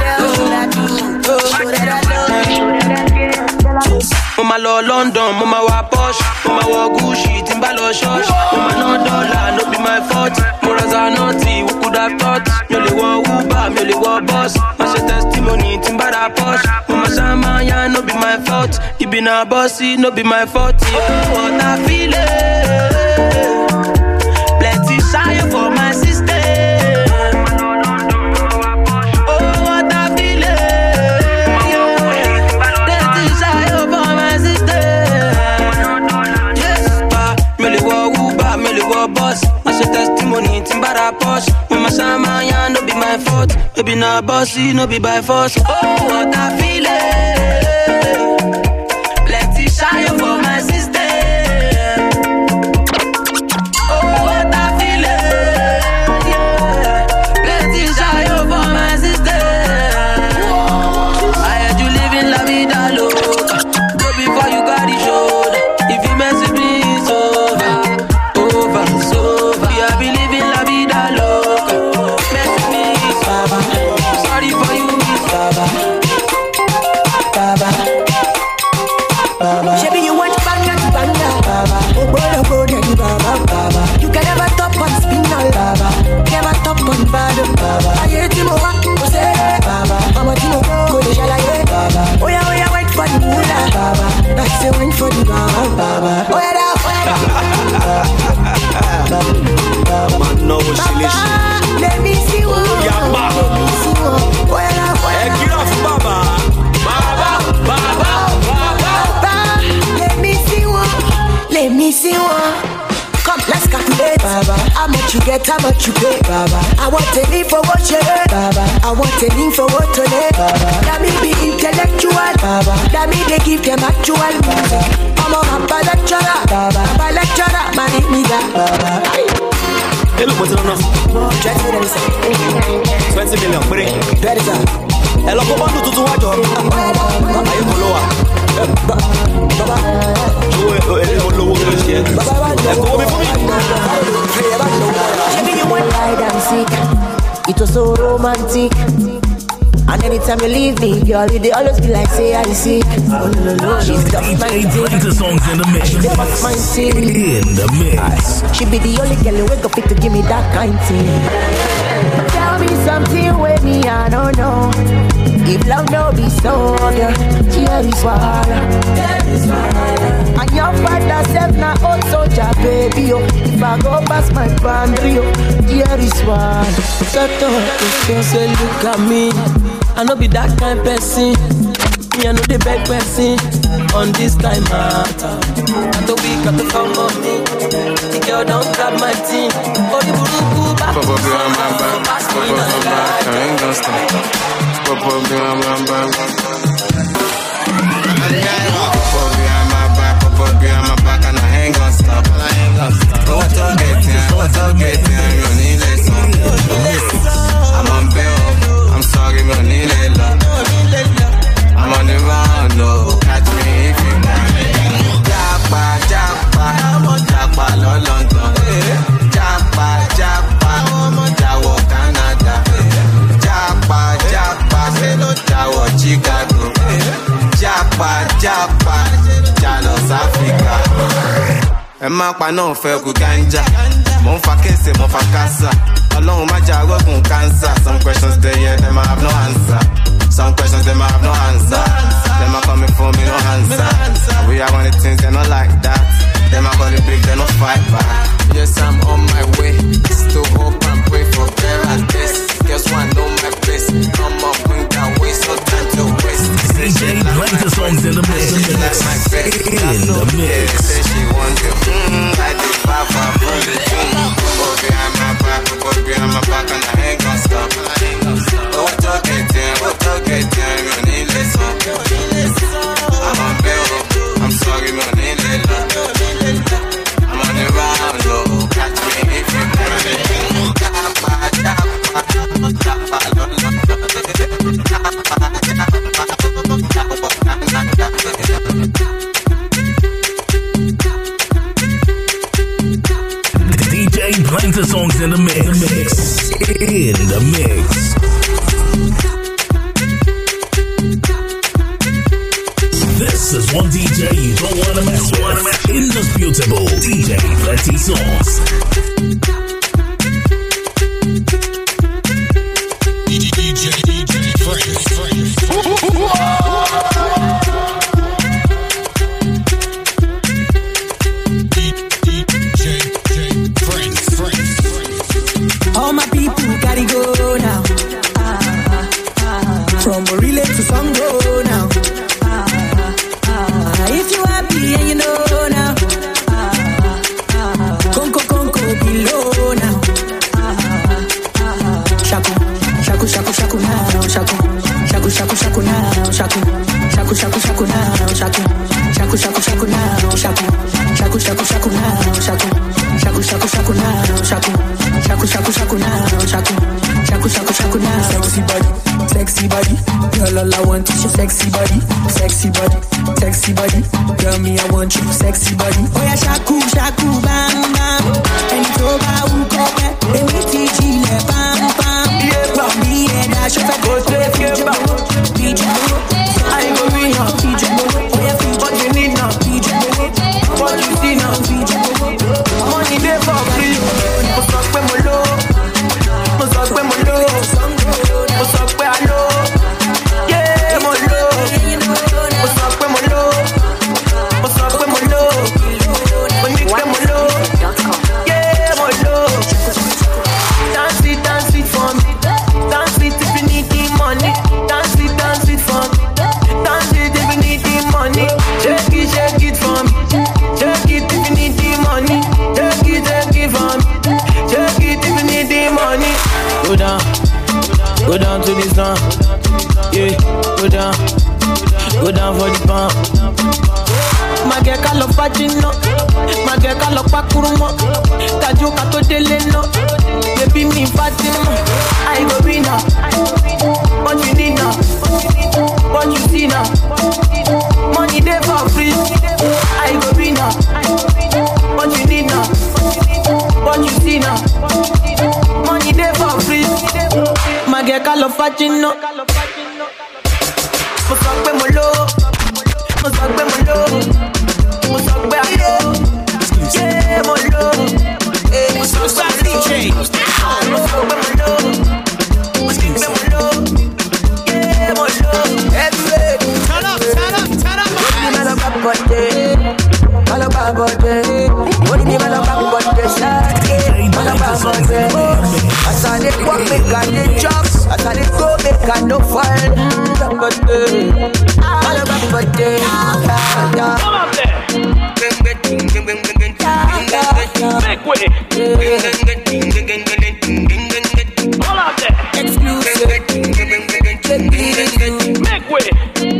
Mama lo London, mama wa posh, mama wa Gucci, Timbalo shush, mama no dollar, no be my fault. Moraza naughty, who could have thought? Mele wa Uber, mele wa boss. Masha testimony, Timbara posh, mama Sama, yeah, no be my fault. You be na bossy, no be my fault. Oh, what I feel it. Plenty shy for my sister. Boss, I say testimony, Timbara posh. Mama Sama, yeah, no be my fault. No be na bossy, no be by force. Oh, what I feel it. Plenty shy for my sister. Oh, what I feel it. Yeah, plenty shy for my sister. I had you living la vida loca. Go before you got the shoulder. If you mess with me, it's over. It's over. Yeah, I believe in la vida loca. Mess with me, it's Baba. Sorry for you, it's Baba. Baba. Baba. Baby, you want missing one. Come, let's calculate, Baba. How much you get, how much you pay, Baba. I want a need for what you heard, Baba. I want a need for what to lay, Baba. That me be intellectual, Baba. That me they give them actual, Baba. I'm a Baba lecturer, Baba. Baba lecturer, man, it me that, Baba. Hey, look, what's it on us? twenty million, break. That is that. Hello, come on, to what job? Are you lower? Baba, it was so romantic. And anytime you leave me, girl, they always be like, say I sick. Oh, no, no, no. She's got my thing. Songs in the mix. She got my thing. In the mix. She be the only girl who wake up fit to give me that kind of thing. Tell me something with me, I don't know. If love no be so, yeah, here is why. And your father said na old soldier, baby, oh. If I go past my boundary, oh, here is why. Shut up, you say look at me. I no be that kind person. Me I know the bad person. On this time matter. I don't be got to come on me. The girl don't grab my team. Oh, the boo back. Pop up behind my back. Pop up my back. I ain't gonna stop. Pop up behind my back. Pop up behind my back. Pop up behind my back. And I ain't gonna stop. I ain't gonna stop. What's up, getting? What's up, getting? I'm running late song. I'm on bail. I'm sorry, I'm running late love. I'm on the round, no. Catch me if you want it. Japa, japa, japa, lo London. Japa, japa, jawo Canada. Japa, japa, jawo Chicago. Japa, japa, jalos Africa. Ẹ má pa náà fẹ́ kú ganja. Mo ń fa kése, mo fa kásá. Ọlọ́run má jà rọ́gùn cancer. Some questions they yeah, them I have no answer. Some questions them I have no answer. Them a coming for me, no answer. We are one of the things they not like that. Them a call it big, they no fight back. Yes, I'm on my way. Still hope and pray for better at this. Guess one know my place. Come up, bring that way, so time to waste. D J play the songs in the mix. Like my face. In the mix. Say she want it. Mm, I do papa, bring it. Go behind my back, go behind my back, and I ain't gonna stop. Oh, what you getting? What you getting? You need listen. I'm on bail. I'm sorry, you need listen. I'm on the round, low. Catch me if you want it. Japa, japa, japa, lo London. Japa, D J playing the songs in the mix. In the mix. This is one D J you don't wanna mess with. Indisputable D J Plenty Sauce. D J D J Fresh All my people gotta go now. From Orile to Songo now. If you happy and you know now. Conco Conco below now. Shaku, shaku, shaku, shaku now. Shaku, shaku, shaku, shaku now. Shaku, shaku, shaku, shaku now. Shaku, shaku, shaku, shaku now. Shaku, shaku, shaku, shaku now. Shaku, shaku, shaku, shaku now. Shaku, shaku, shaku, shaku now. Shaku, shaku, shaku, shaku now. Sexy body, sexy body. Girl, all I want is your sexy body, sexy body, sexy body. Girl, me I want you, sexy body. Oh yeah, shaku, shaku, bam, bam. And it's over, who come back? Let me teach you, le bam, bam. Yeah, bam, me and I should have go to the future. P J, I go be now, P J. Oh yeah, what you need now, P J. What you see now, P J. Money there for free. What's up with my low? What's up with my low? What's up with my low? Yeah, my low. What's up with my low? What's up with my low? When you get my low, yeah, my low. Dance it, dance it for me. Dance it if you need the money. Dance it, dance it for me. lọ fajino. My girl ká lọ pakurumo. Kaju ká tó délé no. Baby mi Fatima. I go be now. What you need now? What you see now? Money there for free. I go be now. What you need now? What you see now? Money there for free. My girl ká lọ fajino. Mo sọ pé mo lò, mo sọ pé mo lò, mo sọ pé ayé, yeah mo lò, mo sọ pé mo lò, mo sọ pé mo lò, mo sọ pé mo lò, yeah mo lò. Everywhere, turn up, turn up, turn up. What do you mean about body? All about body. What do you mean about body? All about body. As I dey work, make I dey job. As I dey go, make I no fall. All about body. Come up there. Make way. All out there. Exclusive. Make way.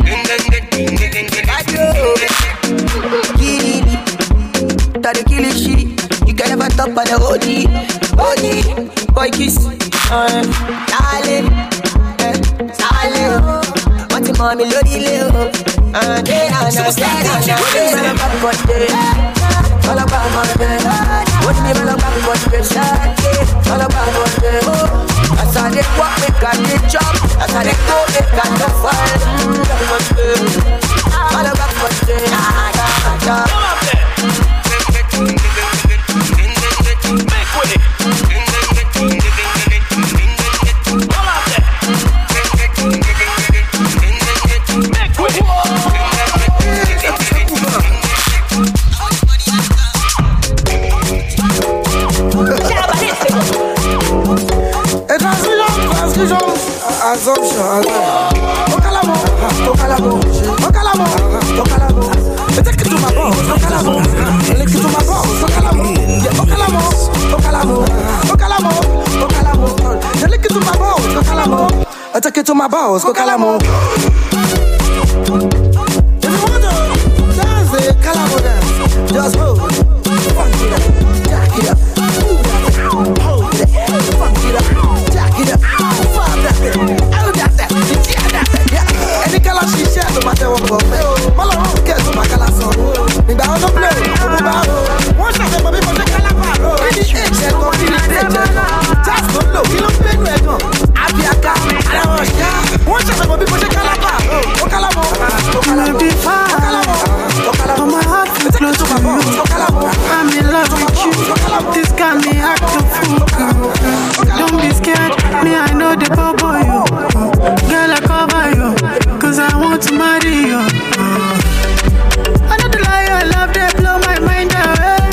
That kill it shitty. You can never top on the O G. O G. Boy kiss. Uh, Sale. Eh, Sale. What's your mommy lodi leo? Uh, they are not sad. What do you mean about body? All about body. What do you mean about body? All about body. As I dey walk, make I dey jump. As I dey go, make I dey fall. All about body. Come up there. Make way. All out there. Make way. Et transfusion, transfusion, assumption, Okalamo, Okalamo, Okalamo, Okalamo. Take it to my boss, Okalamo. Take it to my boss, Okalamo. Okalamo, Okalamo, Okalamo, Okalamo. Take it to my boss, Okalamo. I take it to my boss, Okalamo. If you want to dance the Okalamo dance, just hold, funk it up, jack it up, move that, hold it, funk it up, jack it up, fuck that, oh that, that, yeah that, yeah. Any color she share to my tail go play. Malo don't care to my color song. Nigga I don't play, I'm about. One shot for people to Calabaro. Any age they go feel it, just don't look, you don't pay no. Abiaka, I don't want ya. One shot for people to Calabaro. Okalamo, Okalamo, Okalamo, Okalamo. My heart is close to you. I'm in love with you. This got me act a fool. Don't be scared, me I know the bubble you. Girl I cover you, cause I want to marry you. I know the lie, I love they blow my mind away.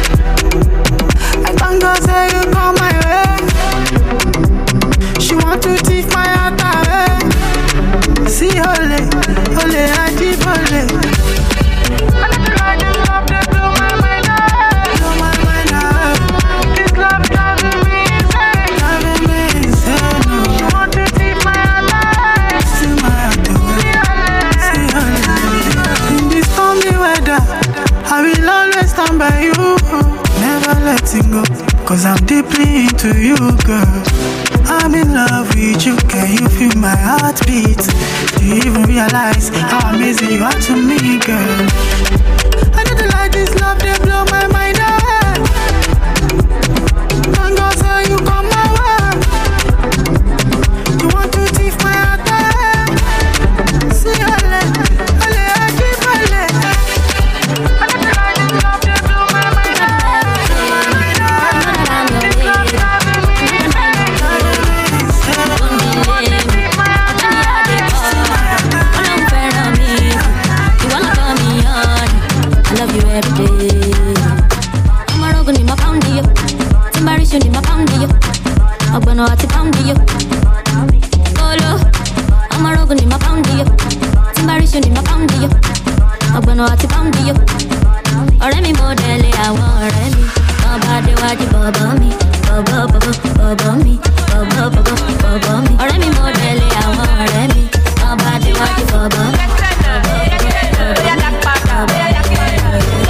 I can't go say you come my way. She want to thief my heart away. See ole, ole I deep ole. I know the lie, they love they blow my mind away. Blow my mind away. This love driving me insane, driving me insane. She want to thief my heart away. See my heart away. See ole. In this stormy weather, I will always stand by you. Never letting go, cause I'm deeply into you, girl. I'm in love with you, can you feel my heartbeat? Do you even realize how amazing you are to me, girl? I know the light, this love, they blow my mind away. Thank God, so you come my way. You want to thief my heart away. See, ole, ole, I keep ole. I know the light, this love, they blow my mind away. This love, driving me every day. I'm a rogan in my pound here. Timbaration in my pound here. I'm gonna have to pound here. Golo. I'm a rogan in my pound here. Timbaration in my pound here. I'm gonna have to pound here. Ọ̀rẹ́ mi model àwọn ọ̀rẹ́ mi. Bàbá déwájú bàbá mi. Bàbá bàbá bàbá mi. Bàbá bàbá bàbá mi. Ọ̀rẹ́ mi model àwọn ọ̀rẹ́ mi. Bàbá déwájú bàbá mi. Bàbá bàbá bàbá mi.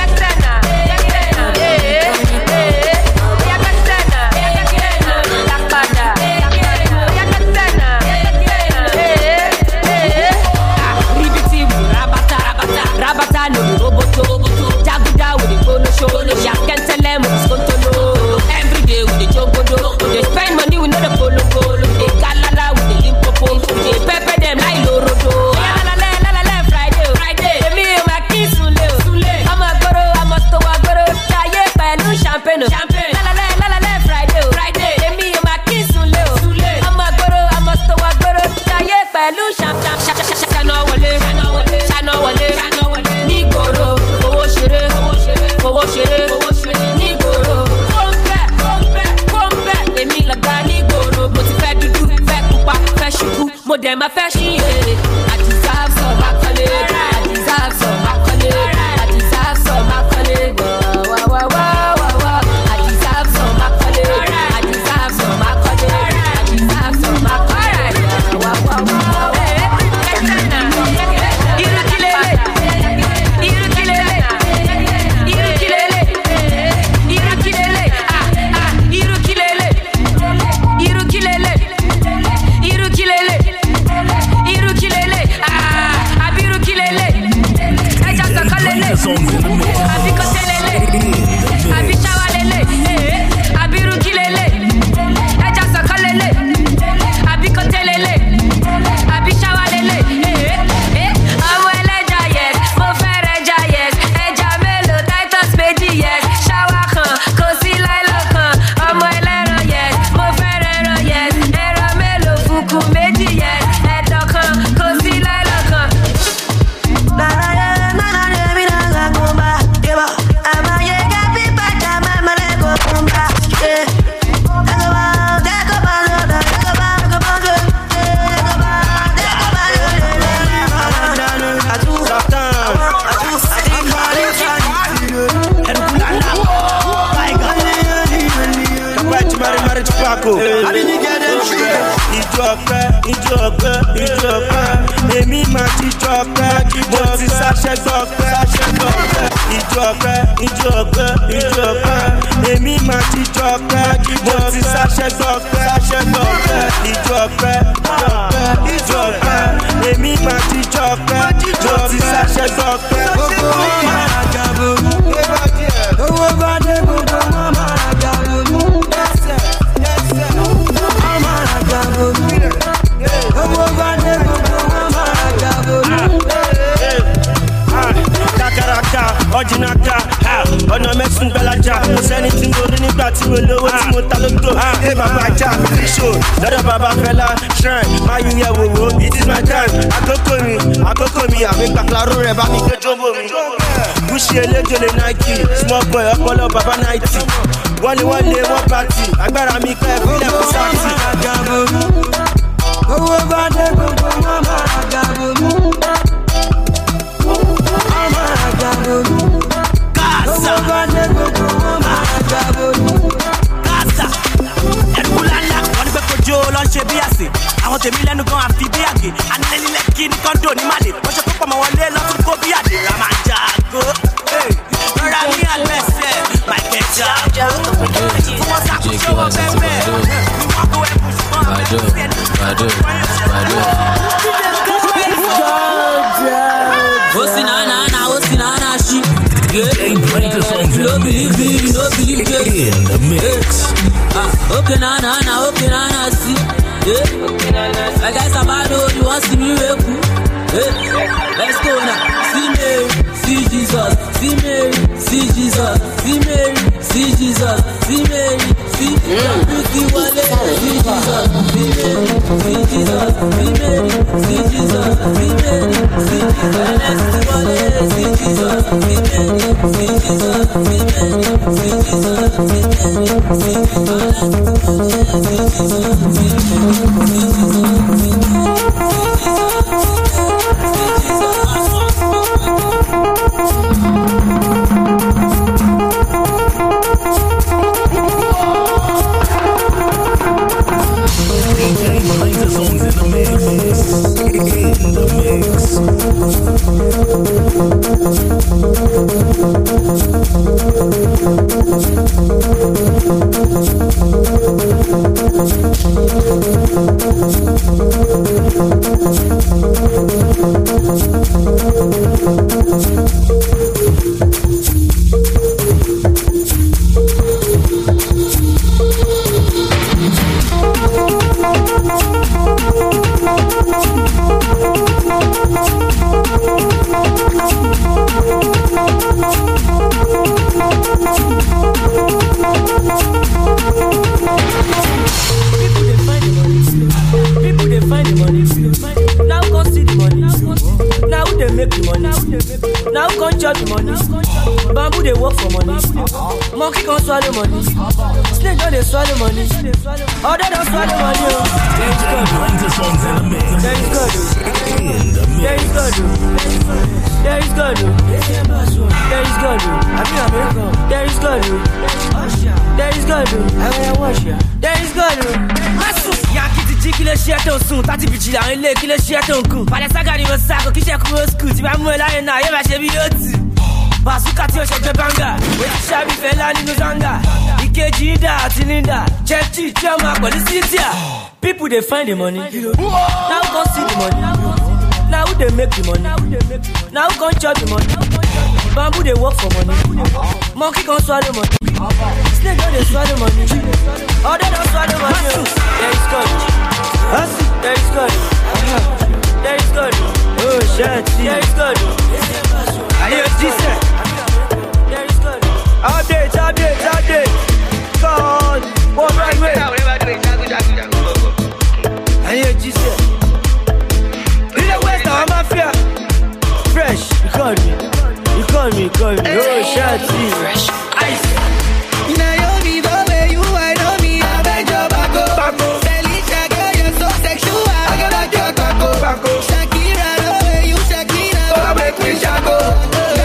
them a fashion, yeah. I deserve some accolade. I deserve some accolade. I deserve some accolade. Wow, wow, wow, wow, wow. I deserve some accolade. I deserve some accolade. I deserve some accolade. Wow, wow, wow. Baba ninety, one one day one party. Agbára mi kẹ́ fílẹ̀ fún sáàtì. Owó bá dé gbogbo wọn máa gàbó mú. Wọ́n máa gàbó mú. Owó bá dé gbogbo wọn máa gàbó mú. Kásá, ẹ̀rù ńláńlá, wọ́n ní pé kojú ló ń ṣe bí àsè. Àwọn tèmi lẹ́nu gan àfi bí àgè. Anilẹ́lílẹ̀ kí ní kọ́ńdò ní Màlè. Wọ́n ṣe púpọ̀ mọ́ wọlé lọ́tún kó bí àdè. Ramajago, rọra ní àgbẹ̀sẹ̀. In the mix. Okay, na na na, okay, na na, see. Yeah. I guess I'm bad, oh, you want to see me real cool. Yeah. Let's go now. See Mary, see Jesus. See Mary, see Jesus. See Mary, see Jesus. See Mary, see beauty wallet. See Jesus. See Mary, see Jesus. See Mary, see Jesus. See Mary, see Jesus. wallet. See Jesus. See Mary, see Jesus. See Mary, see Jesus. See Mary, see Now come chop the money. Bamboo they work for money. Monkey can't swallow money. Snake don't they swallow money. Oh, they don't swallow money. There is God. There is God. There is God. There is God. There is God. I mean America. There is God. There is God. I wash ya. There is God. Yankee ti jí kí ló ṣe tó sùn tàti bìjì làwọn ilé kí ló ṣe tó ń kùn. Padà ságà ni mo sàkó kí ṣe kúrò skul tí bá mú ẹ láyé náà yóò bá ṣe bí yóò tì. Bazooka tí ó ṣe gbé banga, wetin ṣáàbì fẹ́ lá nínú zanga. Ìkejì Ida àti Linda, Chelsea tí ọmọ pẹ̀lú Cynthia. People dey find the money, now who come see the money? Now who dey make the money? Now who come chop the money? Bamboo dey work for money, monkey come swallow money. Snake don dey swallow money, other don swallow money. There is God, there is God, there is God. Oh shit, there is God. There is God. Update, update, update. God, one right way. I hear Jesus. In the West, I'm mafia. Fresh, you call me. You call me, you call me. Oh, Shati. Fresh. Ice. Naomi, the way you I know me, I beg your backo. Felicia, girl, you're so sexual. I gotta your backo. Shakira, the way you Shakira. Oh, make me Shako.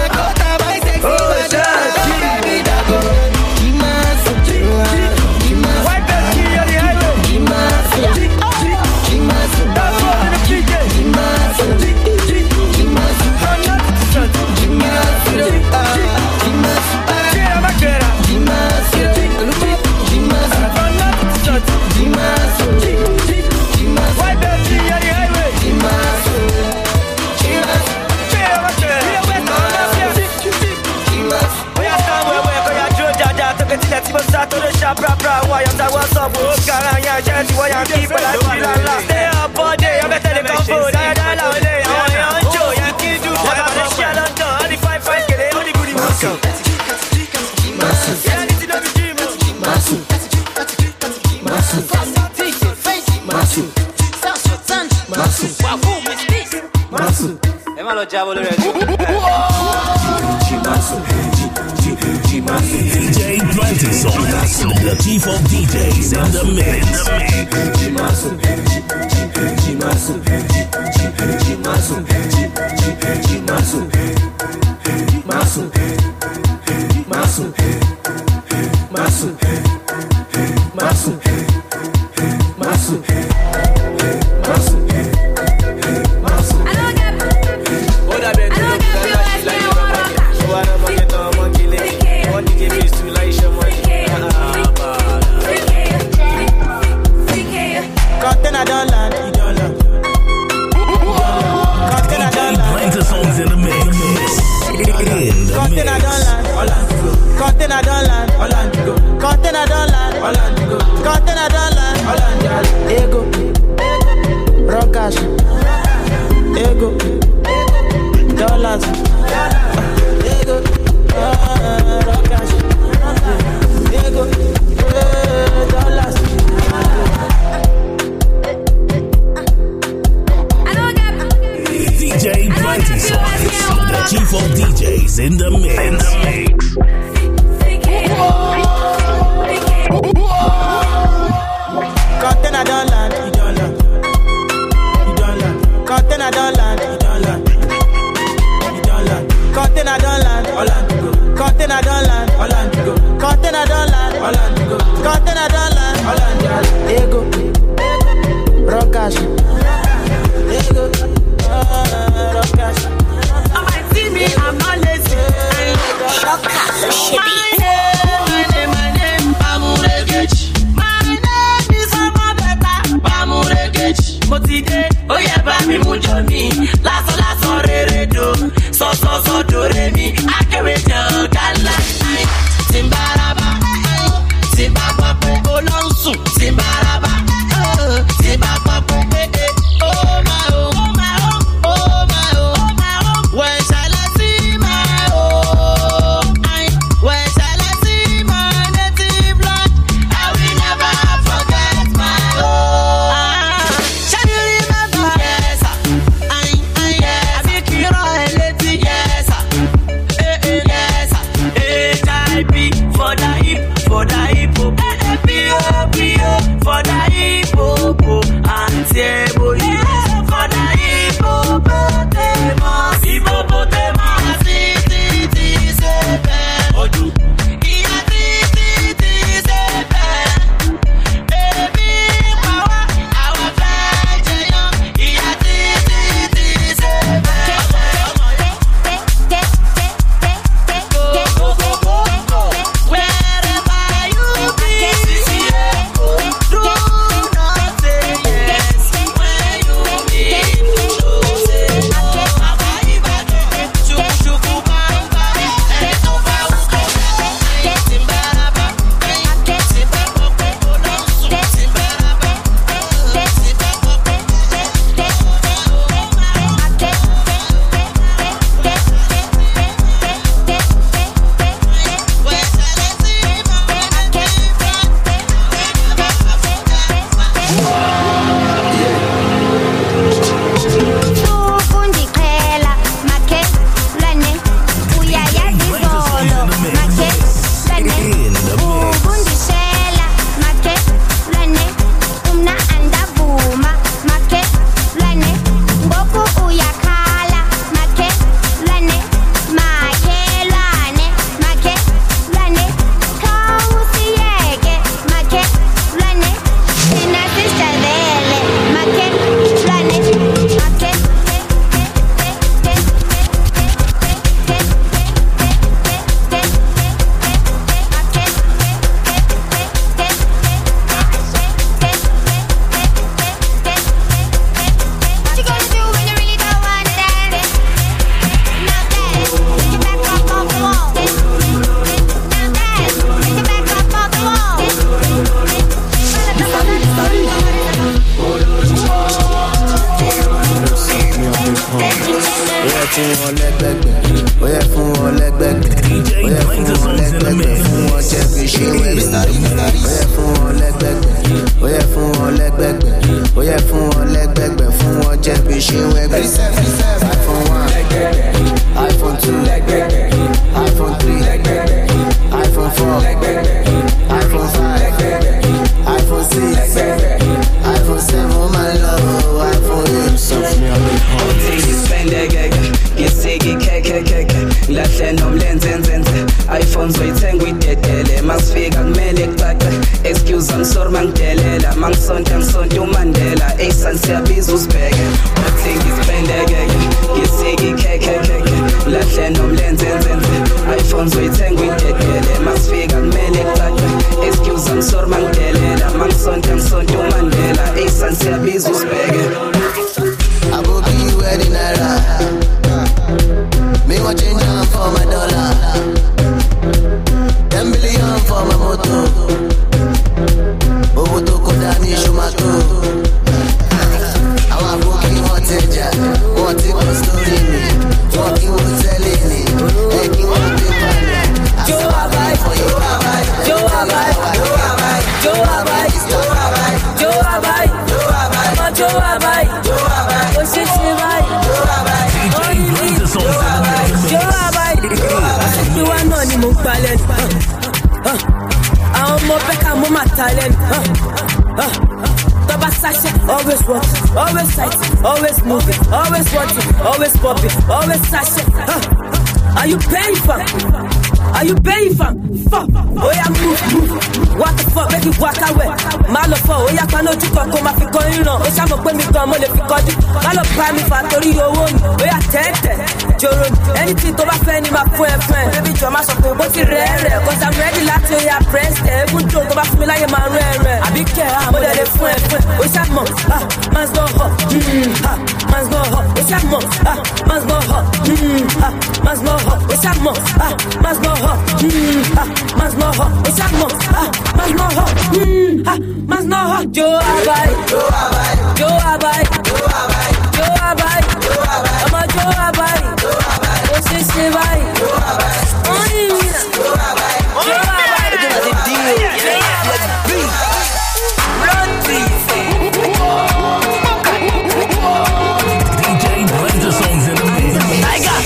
Stay up all day, I'm better than come food. I don't know, I'm on Joe, you can't do that. I'm on Shell and Don, only five five get it, only goody muscle. Yeah, I need to know the dream. Masu, Masu, Masu, Masu, wow, who is this? Masu, Emma lo jabo lo ready. D J Blanton, the chief of D Js in the mix. In the mix. In the mix. Content I don't land, you don't land. You don't land. Content I don't land, you don't land. You don't land. Content I don't land, all land to go. Content I don't land, all land to go. Content I don't land, all land to go. Content I don't land, all land to go. Ego, Rokash. Ego, Rokash. I'm not lazy. My name, my name, my name, Bamuregechi. My name is Amabeta, Bamuregechi. Motide, oh yeah, Bami Mujomi. Lasso, lasso, re, do. So, so, so, do, re, mi. Akewejo, gala. Simbaraba, Zimbabwe, Olonsu. Simbaraba, Zimbabwe, oh my, oh my, oh my, oh my, where shall I see my home? Where shall I see my native land? I will never forget my home. Shall you remember? Yes, I, I, yes. lẹ́gbẹ̀gbẹ̀ fún wọn jẹ́ fi ṣe wẹ́gbẹ̀. Ó yẹ fún wọn lẹ́gbẹ̀gbẹ̀, ó yẹ fún wọn lẹ́gbẹ̀gbẹ̀ fún wọn jẹ́ fi ṣe wẹ́gbẹ̀. iPhone one, iPhone two, iPhone three, iPhone four, iPhone five, iPhone six, iPhone seven, my love, iPhone eight. Something on the whole you spend that gag, you say you cake, cake, cake. Left hand on lens and lens. iPhones wait and we did tele. Mas fake and melik tak. Excuse I'm sor man tele. La man son can son you Mandela. Ace and service bag. Whole thing you spend that gag, you say you cake, cake, cake. Left hand on lens and lens. iPhones wait and we did tele. Mas fake and melik tak. Excuse I'm sor man tele. La man son can son you Mandela. Ace and service bag. I go be you wedding naira. Me want change on for my dollar. Ten billion for my moto. Owo to koda ni shumato. I want booking hotel. Want it for story me. Want it for telling me. Hey, you want paper me. Joe Abai, Joe Abai, Joe Abai, Joe Abai, Joe Abai, Joe Abai, Joe Abai, Joe Abai, Joe Abai, oh shit, Abai, Joe Abai, Joe Abai, Joe Abai, you want no ni mo talent, ah, I'm more better, more my talent, ah, Toba sachet, always watching, always sighting, always moving, always watching, always popping, always sachet, ah, are you paying for? Are you paying for? Fuck. Oh yeah, move, move. What the fuck, make it walk away. Malo for, oh yeah, kano chuko koma fi koin no. O shamo kwe mi komo le fi kodi. Malo pa mi factory yo woni. Oh yeah, tete. Joro, anything to ba fe ni ma fwen fwen. Baby, jo ma so pe bo ti re re. Cause I'm ready lati oh yeah, press te. Even to ba fi mi la ye ma re re. I be care, mo de le fwen fwen. Oh shamo, ah, man's go hot. Hmm, ah, man's go hot. Oh shamo, ah, man's go hot. Hmm, ah, man's go hot. Oh shamo, ah, man's go hot. Mm, ah, mas no hot, it's a mo, ah, mas no hot, mm, ah, mas no hot. Joe Abai, Joe Abai, Joe Abai, Joe Abai, Joe Abai, Joe Abai, I'm a Joe Abai, Joe Abai, oh she she Abai, Joe Abai, only me, Joe Abai, Joe Abai, it's a deal, let's be, run please. D J plays the songs in the mix. I got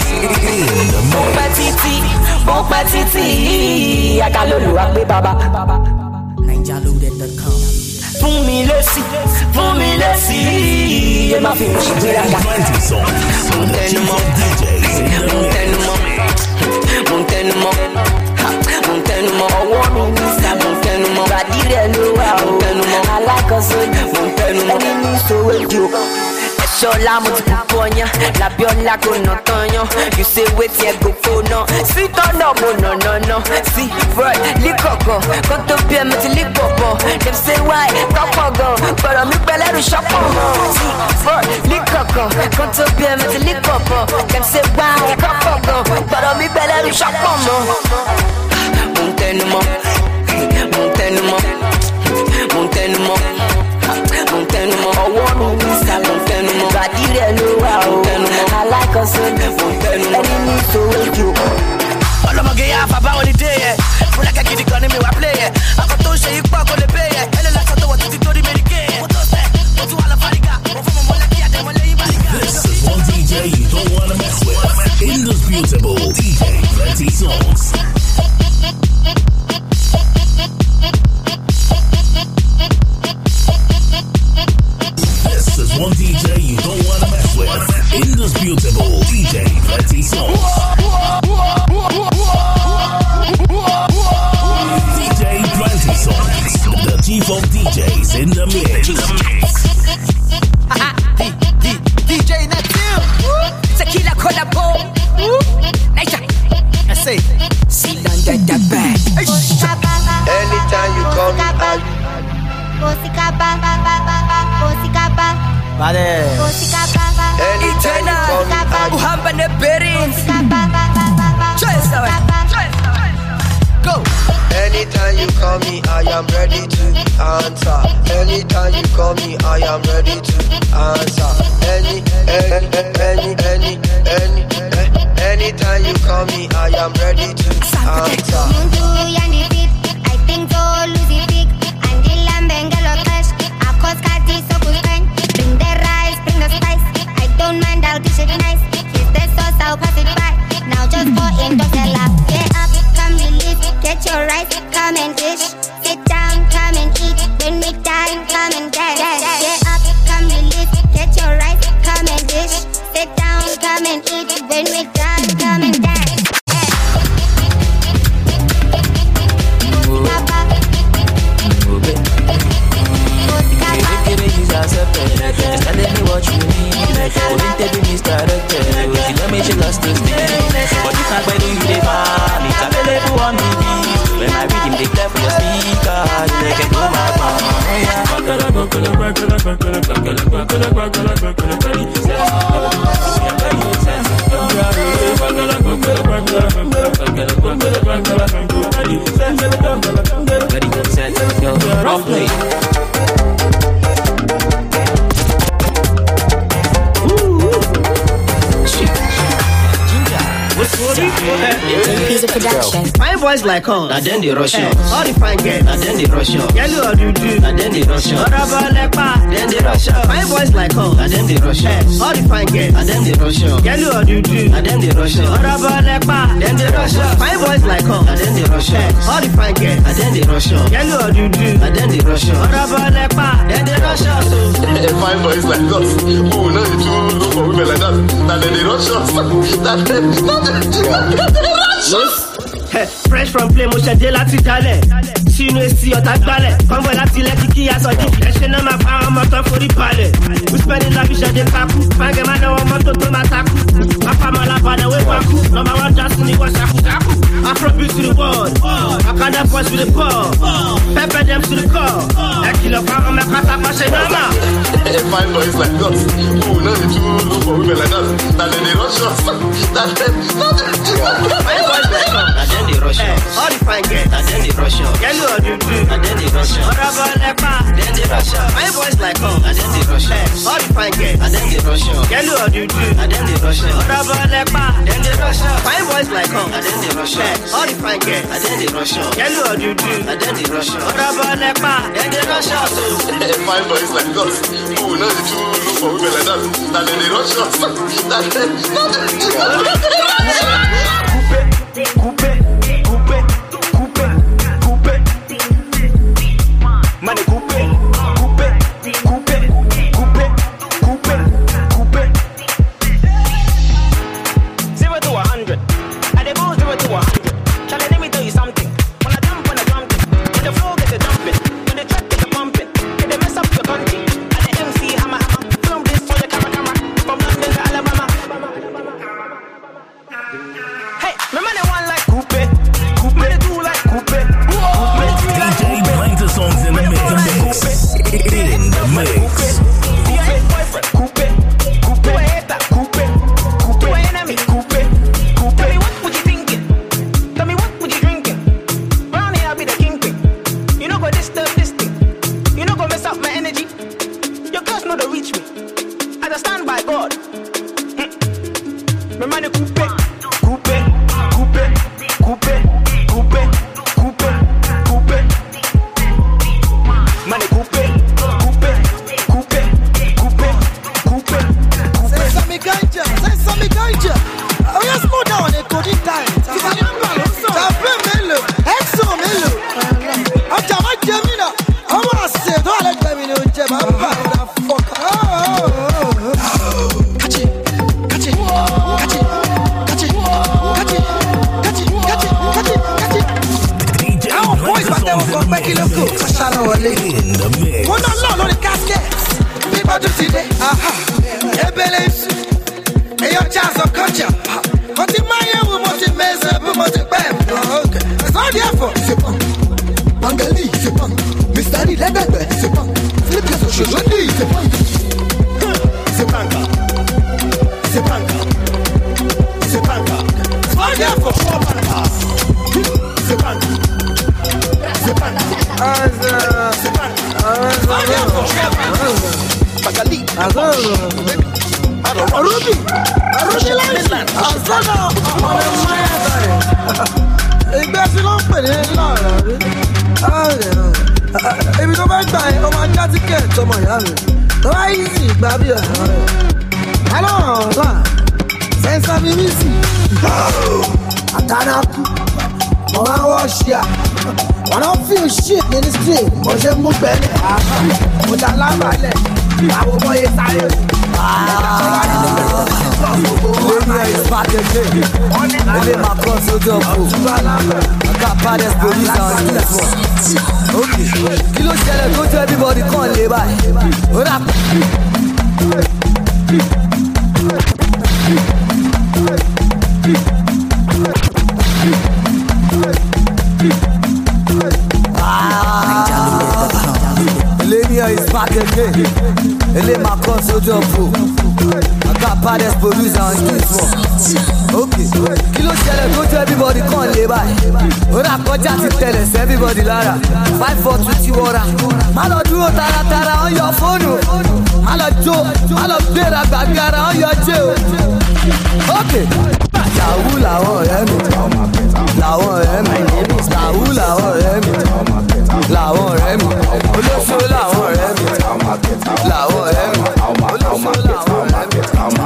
it. Bon patiti, akalolu akbe baba. Ninja loaded dot com. Fún mi lesi, fún mi lesi. E ma fi mo ṣe raga. Mo tẹnu mọ́, mo tẹnu mọ́, mo tẹnu mọ́, mo tẹnu mọ́. Ọwọ́ mi ní sá, mo tẹnu mọ́. Bàdí rẹ̀ ló wà, mo tẹnu mọ́. Alákọ̀ọ́sọ mo tẹnu mọ́. Ẹni ní sòwò jù. Shola mo ti puponya, la biola go no tonyo. You say wait here go for no. See turn up no no no. See boy, likoko, go to be me ti likoko. Them say why, koko go, but I'm belle ru shop on. See boy, likoko, go to be me ti likoko. Them say why, koko go, but I'm belle ru shop on. Montenu mo, montenu mo, montenu mo. Montenu mo, ọwọ́ mi ní sá montenu mo. Bàdí rẹ̀ ló wà o. Alákọ̀ọ́sọ montenu mo. Ẹni ní ìṣòro ìjò. Ọlọ́mọge yá fàbá holiday yẹ. Fúnlẹ́kẹ̀ gidi kan ní mi wá play yẹ. Akọ tó ń ṣe yí pọ̀ kó lè pay yẹ. Ẹlẹ́ lásán tó wọ̀ títí tó rí mẹ́ríkẹ́ yẹ. Mo tó sẹ́, mo tún wà lọ fárígà. Mo fún mọ̀mọ́ lẹ́kí àdẹ́mọ́ lẹ́yìn bárígà. This is one D J you don't wanna mess with. Indisputable D J Plenty Songs. One D J you don't wanna mess with. Indisputable D J Plenty Songs. D J Plenty Songs, the chief of D Js in the mix. D J Natil, Tequila Collabo. I say, see under the bag. Anytime you call me, I. Vale. Ijena, uhamba ne berin. Go. Anytime you call me, I am ready to answer. Anytime you call me, I am ready to answer. Any, any, any, any, any, anytime you call me, I am ready to answer. get your rice, come and dish. Sit down, come and eat. When we dine, come and dance. Get up, come release. Get your rice, come and dish. Sit down, come and eat. When we dine, come and dance. Just telling me what you need. Wouldn't they be misdirected? You tell me she lost this thing. But you can't do you the fan. It's available on T V. When I read him, they play for your speaker. You can go my phone. Piece of production. My boys like us. And then the Russian. All the fine girls. And then the Russian. Yellow or do do. And then the Russian. Then the Russian. My boys like us. And then the Russian. All the fine girls. And then the Russian. Yellow or do do. And then the Russian. Then the Russian. My boys like us. And then the Russian. All the fine girls. And then the Russian. Yellow or do do. And then the Russian. Then the Russian. Fine boys like us. Who know the true look for women like that? And then the Russians. That Fresh from play, mo ṣe dé láti dálẹ̀. Sínú èsì ọ̀tá gbálẹ̀. Kọ́ńbọ̀ láti ilẹ̀ kíkí aṣọ jíjì. Ẹṣẹ́ náà máa pa àwọn ọmọ tó forí balẹ̀. Wíṣpẹ́ ní lábí ṣẹ̀dẹ̀ kákú. Fáńgẹ̀ máa náwó mọ́tò tó máa takú. Pápámọ́ lábàdàn wé wákú. Nọmba wá já sí ní wọ́n ṣàkúṣàkú. Afrobeat to the world. Akanda boys to the ball. Pepper them to the core. Ẹ kìlọ̀ fún àwọn mẹ́ka tápá ṣe nọ́mà. Fine boys like us. Who know the true look for women like that? And then the Russians. Fine boys like us. And then the Russian. All the fine girls. And then the Russian. Yellow or do do. And then the Russian. Then the Russian. My boys like us. And then the Russian. All the fine girls. And then the Russian. Yellow or do do. And then the Russian. Then the Russian. My boys like us. And then the Russian. All the fine girls. And then the Russian. Yellow or do do. And then the Russian. Then the Russian. Fine boys like us. Who know the true look for women like that? And then the Russians. Coupe, coupe, coupe, coupe, money coupe, coupe, coupe, coupe, coupe, coupe. Zero to a hundred, and they go zero to a hundred. Shall I let me tell you something? When I jump on a jumping, when the floor gets a jumping, when the track gets a pumping, when they mess up your country, and the M C hammer hammer, film this for your camera camera, from London to Alabama. Hey, my man, they want like coupe, coupe, they do like coupe, coupe, D J Blank songs in the mix, in the mix. Coupe, coupe, coupe, coupe, coupe, enemy, coupe, coupe. Tell me what would you thinking? Tell me what would you drinking? Round here I be the kingpin. You know go disturb this thing. You know go mess up my energy. Your girls know to reach me. I just stand by God. My man, coupe, coupe, coupe, coupe, coupe, coupe, coupe. Man, coupe, coupe, coupe, coupe, coupe, coupe. Say some ganja, say some ganja. Oh yes, slow down, it could time. Tape melo, exo melo. I'm Jama Gemina. I wanna say, don't let them in your jam. I'm fuck. Catch it, catch it, catch it, catch it, catch it, catch it, catch it, catch it, catch it. Our boys, but they will come back in the cook. Shallow Wale. One on law, no the casket. People do today. Aha. Ebele. Hey, your chance of culture. But in my year, we must measure, we must bam. Okay. It's all the effort. C'est pas. Bangali, c'est pas. Mister Lee, let that be. C'est pas. Philippe, c'est pas. C'est pas. C'est pas. C'est pas. C'est pas. It's all the effort. C'est pas. C'est pas. C'est pas. Bangali. Ruby, Ruby Land, Azana, ẹgbẹ́ sí ló ń pè ní láàrín ibi tó bá gbà ẹ́ ọmọ ajá tíkẹ̀tì ọmọ ìyá mi tó bá yí sí ìgbà bí ọ̀rẹ́ rẹ̀ alọ́run ọ̀gá sẹ́ńsà mímísì àtàràkù wọ́n máa wọ́ ṣíà. Wọ́n náà feel shit in the street. Mo ṣe mú bẹ́lẹ̀ àbá. Mo dá lábàálẹ̀. Àwọn ọmọ yẹn sáré. Lady is back again. Ele ma cross ojo po. Aka baddest producer on this one. Okay. Kí ló ṣẹlẹ̀ tó jẹ́ everybody kàn lé báyìí? Ó rà pọ̀. Lady is back again. Ele ma cross ojo po. Aka baddest producer on this one. Okay. Kí ló ṣẹlẹ̀ tó jẹ́ everybody kàn lé báyìí? Ó rà kọjá ti tẹ̀lẹ̀ sí everybody lára. Five four two ti wọra. Má lọ dúró taratara on your phone o. Má lọ jó, má lọ gbéra gbàgbára on your jé o. Okay. Làwù làwọn ọ̀rẹ́ mi. Làwọn ọ̀rẹ́ mi. Làwù làwọn ọ̀rẹ́ mi. Làwọn ọ̀rẹ́ mi. Olóṣó làwọn ọ̀rẹ́ mi. Làwọn ọ̀rẹ́ mi. Olóṣó làwọn ọ̀rẹ́ mi.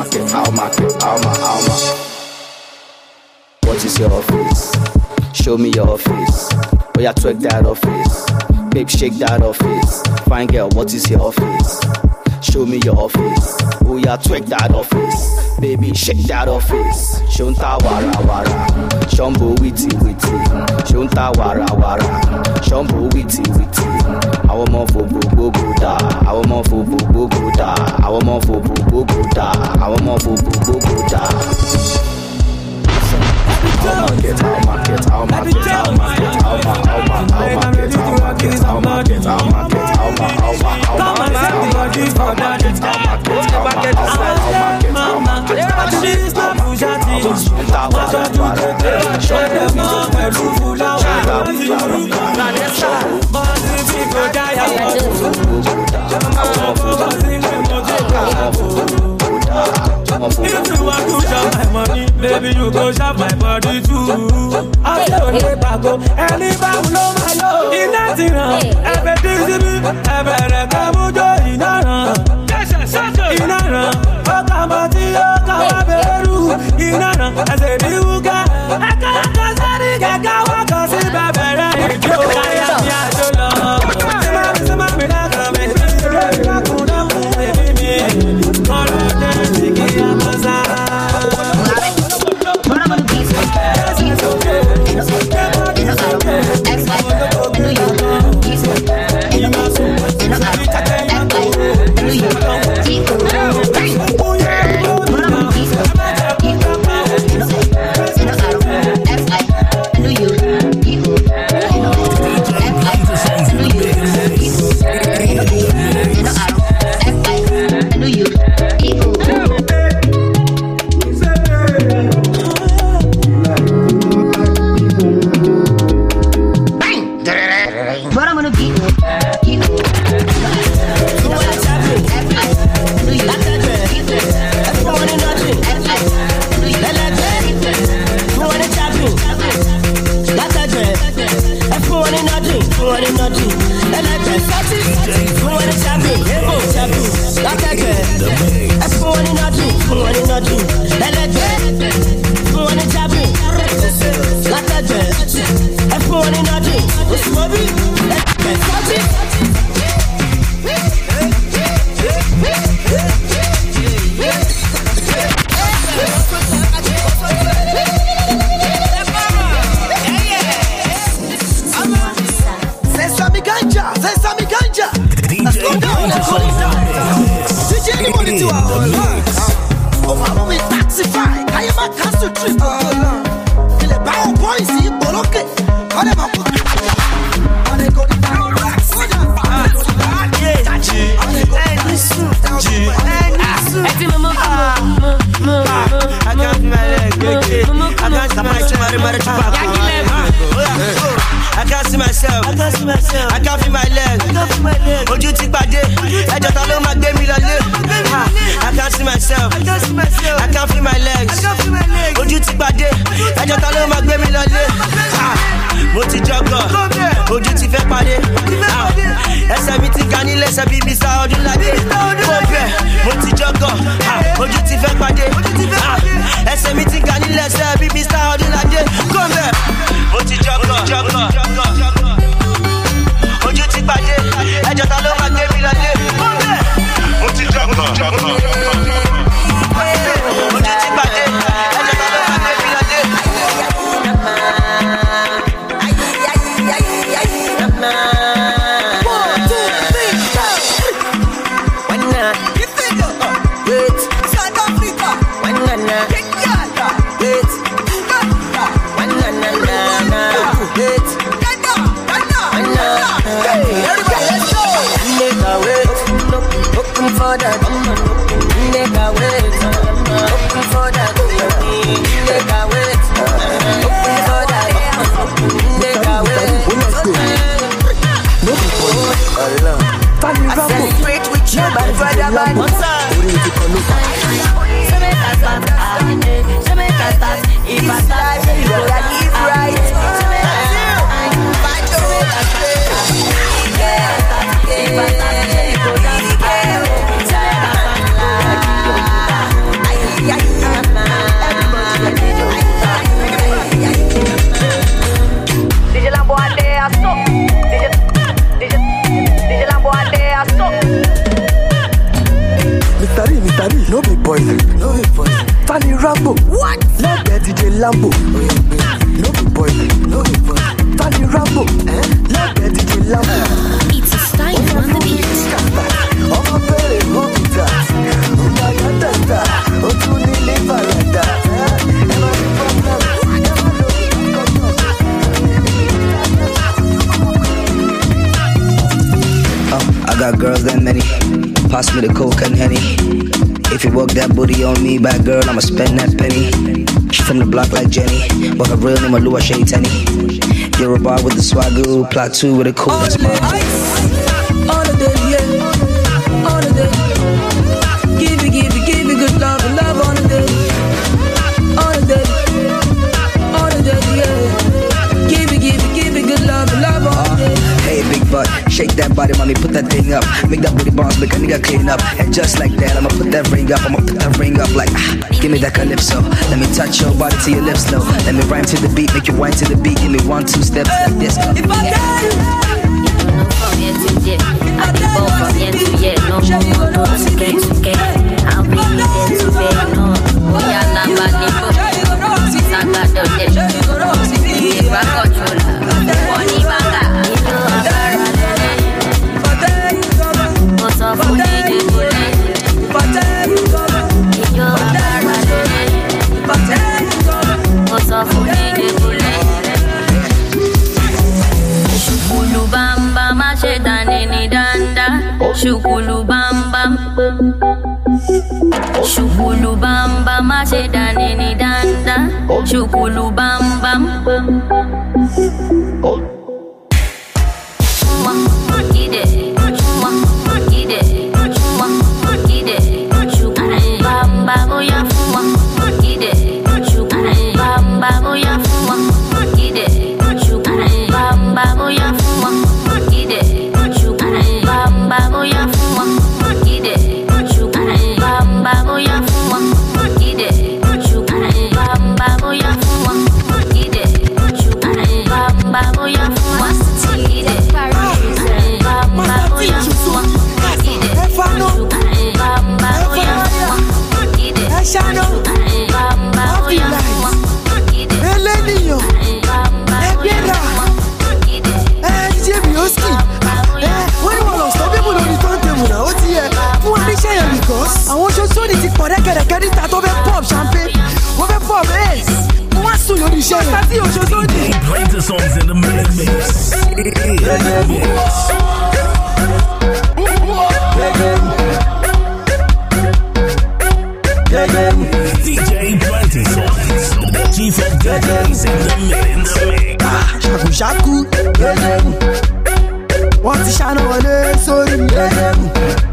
What is your office? Show me your office. Oh yeah, twerk that office. Babe, shake that office. Fine girl, what is your office? Show me your office. Oh yeah, twerk that office. Baby, shake that office. Shunta wara wara. Shumbo witty witty. Shunta wara wara. Shumbo witty witty. I want more for boo boo da. I want more for boo boo da. I want more for boo boo da. I want more for boo boo da. I'll market, I'll market, I'll market, I'll market, I'll market, I'll market, I'll market, I'll market, I'll market, I'll market, I'll market, I'll market, I'll market, I'll market, I'll market, If you want to shop my money, baby, you go shop my body too. I'll tell you, Paco, anybody know my love. In that thing, every discipline, every camujo, in a run. In a run, Okamati, Okamaberu, in a run. I said, you got, I can't consider it, I can't consider it, I Come here, Rambo, let get it in love. It's a style on the beat. I'm a very happy that. Oh my God, that that. Oh, to live like that. Am I the problem? Oh, I got girls that many. Pass me the coke and Henny. If you work that booty on me, bad girl, I'ma spend that penny. She from the block like Jenny, but her real name Alua Shay Tenny. You're a bar with the swagoo, plot two with a cool All the day, all the day, yeah, all the day. Give me, give me, give me good love, love on the day. All the day, all the day, yeah. Give me, give me, give me good love, love on the day. Hey, big butt, shake that body, mommy, put that thing up. Make that booty bounce, make a nigga clean up. And just like that, I'ma put that ring up, I'ma put that ring up like, ah, give me that calypso. Let me touch your body to your lips, slow. Let me rhyme to the beat, make you whine to the beat. Give me one, two steps like this. If I die, from here to there, I be born from here to here. No more, no to get to get. I'll be there to bed, no. We are not bad people. Saga do this. If I control money baga. Shukulu bam bam, ashedane ni danda. Shukulu bam bam. Shukulu bam bam, ashedane ni danda. Shukulu bam bam. Àwọn ṣoṣo ní ti pọ̀ rẹ́kẹ̀rẹ́kẹ́ níta tó fẹ́ pop champagne. Wọ́n fẹ́ pop ace. Wọ́n á sùn lórí iṣẹ́ yẹn. Tàbí òṣoṣo ní. Play the songs in the mix. D J Plenty Songs, the chief of D Js in the mix. Shaku shaku. Wọ́n ti ṣáná wọlé sórí mi.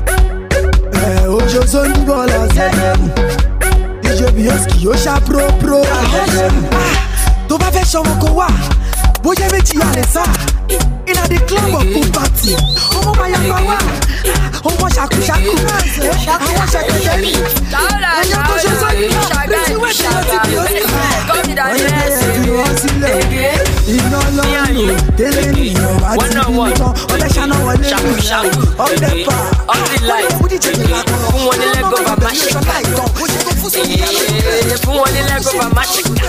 Ojo so ní bọ́ọ̀lù ọ̀sẹ̀. D J Bioski yóò ṣá pro pro. Tó bá fẹ́ ṣọmọ kó wà, bó jẹ́ méjì àlẹ́ sá. Iná di club of pool party. Ọmọ máa yàgbá wá. Ọmọ ṣàkúṣàkú. Àwọn ṣẹ̀kẹ̀tẹ̀rì. Ẹ̀yọ́ tó ṣe sọ́yìn náà. Bísí wẹ̀tí ló ti Bioski. Ọ̀yẹ́ bẹ̀rẹ̀ fi wọ́n sílẹ̀. Iná lọ́rùn délé nìyàn wá ti bí tán. Ọ̀lẹ́ ṣáná wọlé nìyàn. Ọ̀lẹ́ pa. Fún wọn ní lẹ́gọ̀ bàbá ṣìkà. Fún wọn ní lẹ́gọ̀ bàbá ṣìkà.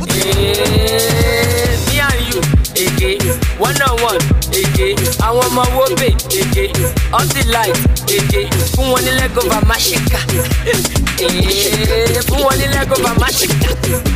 Me and you, eke, one on one, eke, àwọn ọmọ wo bè, eke, all the light, eke, fún wọn ní lẹ́gọ̀ bàbá ṣìkà. Fún wọn ní lẹ́gọ̀ bàbá ṣìkà.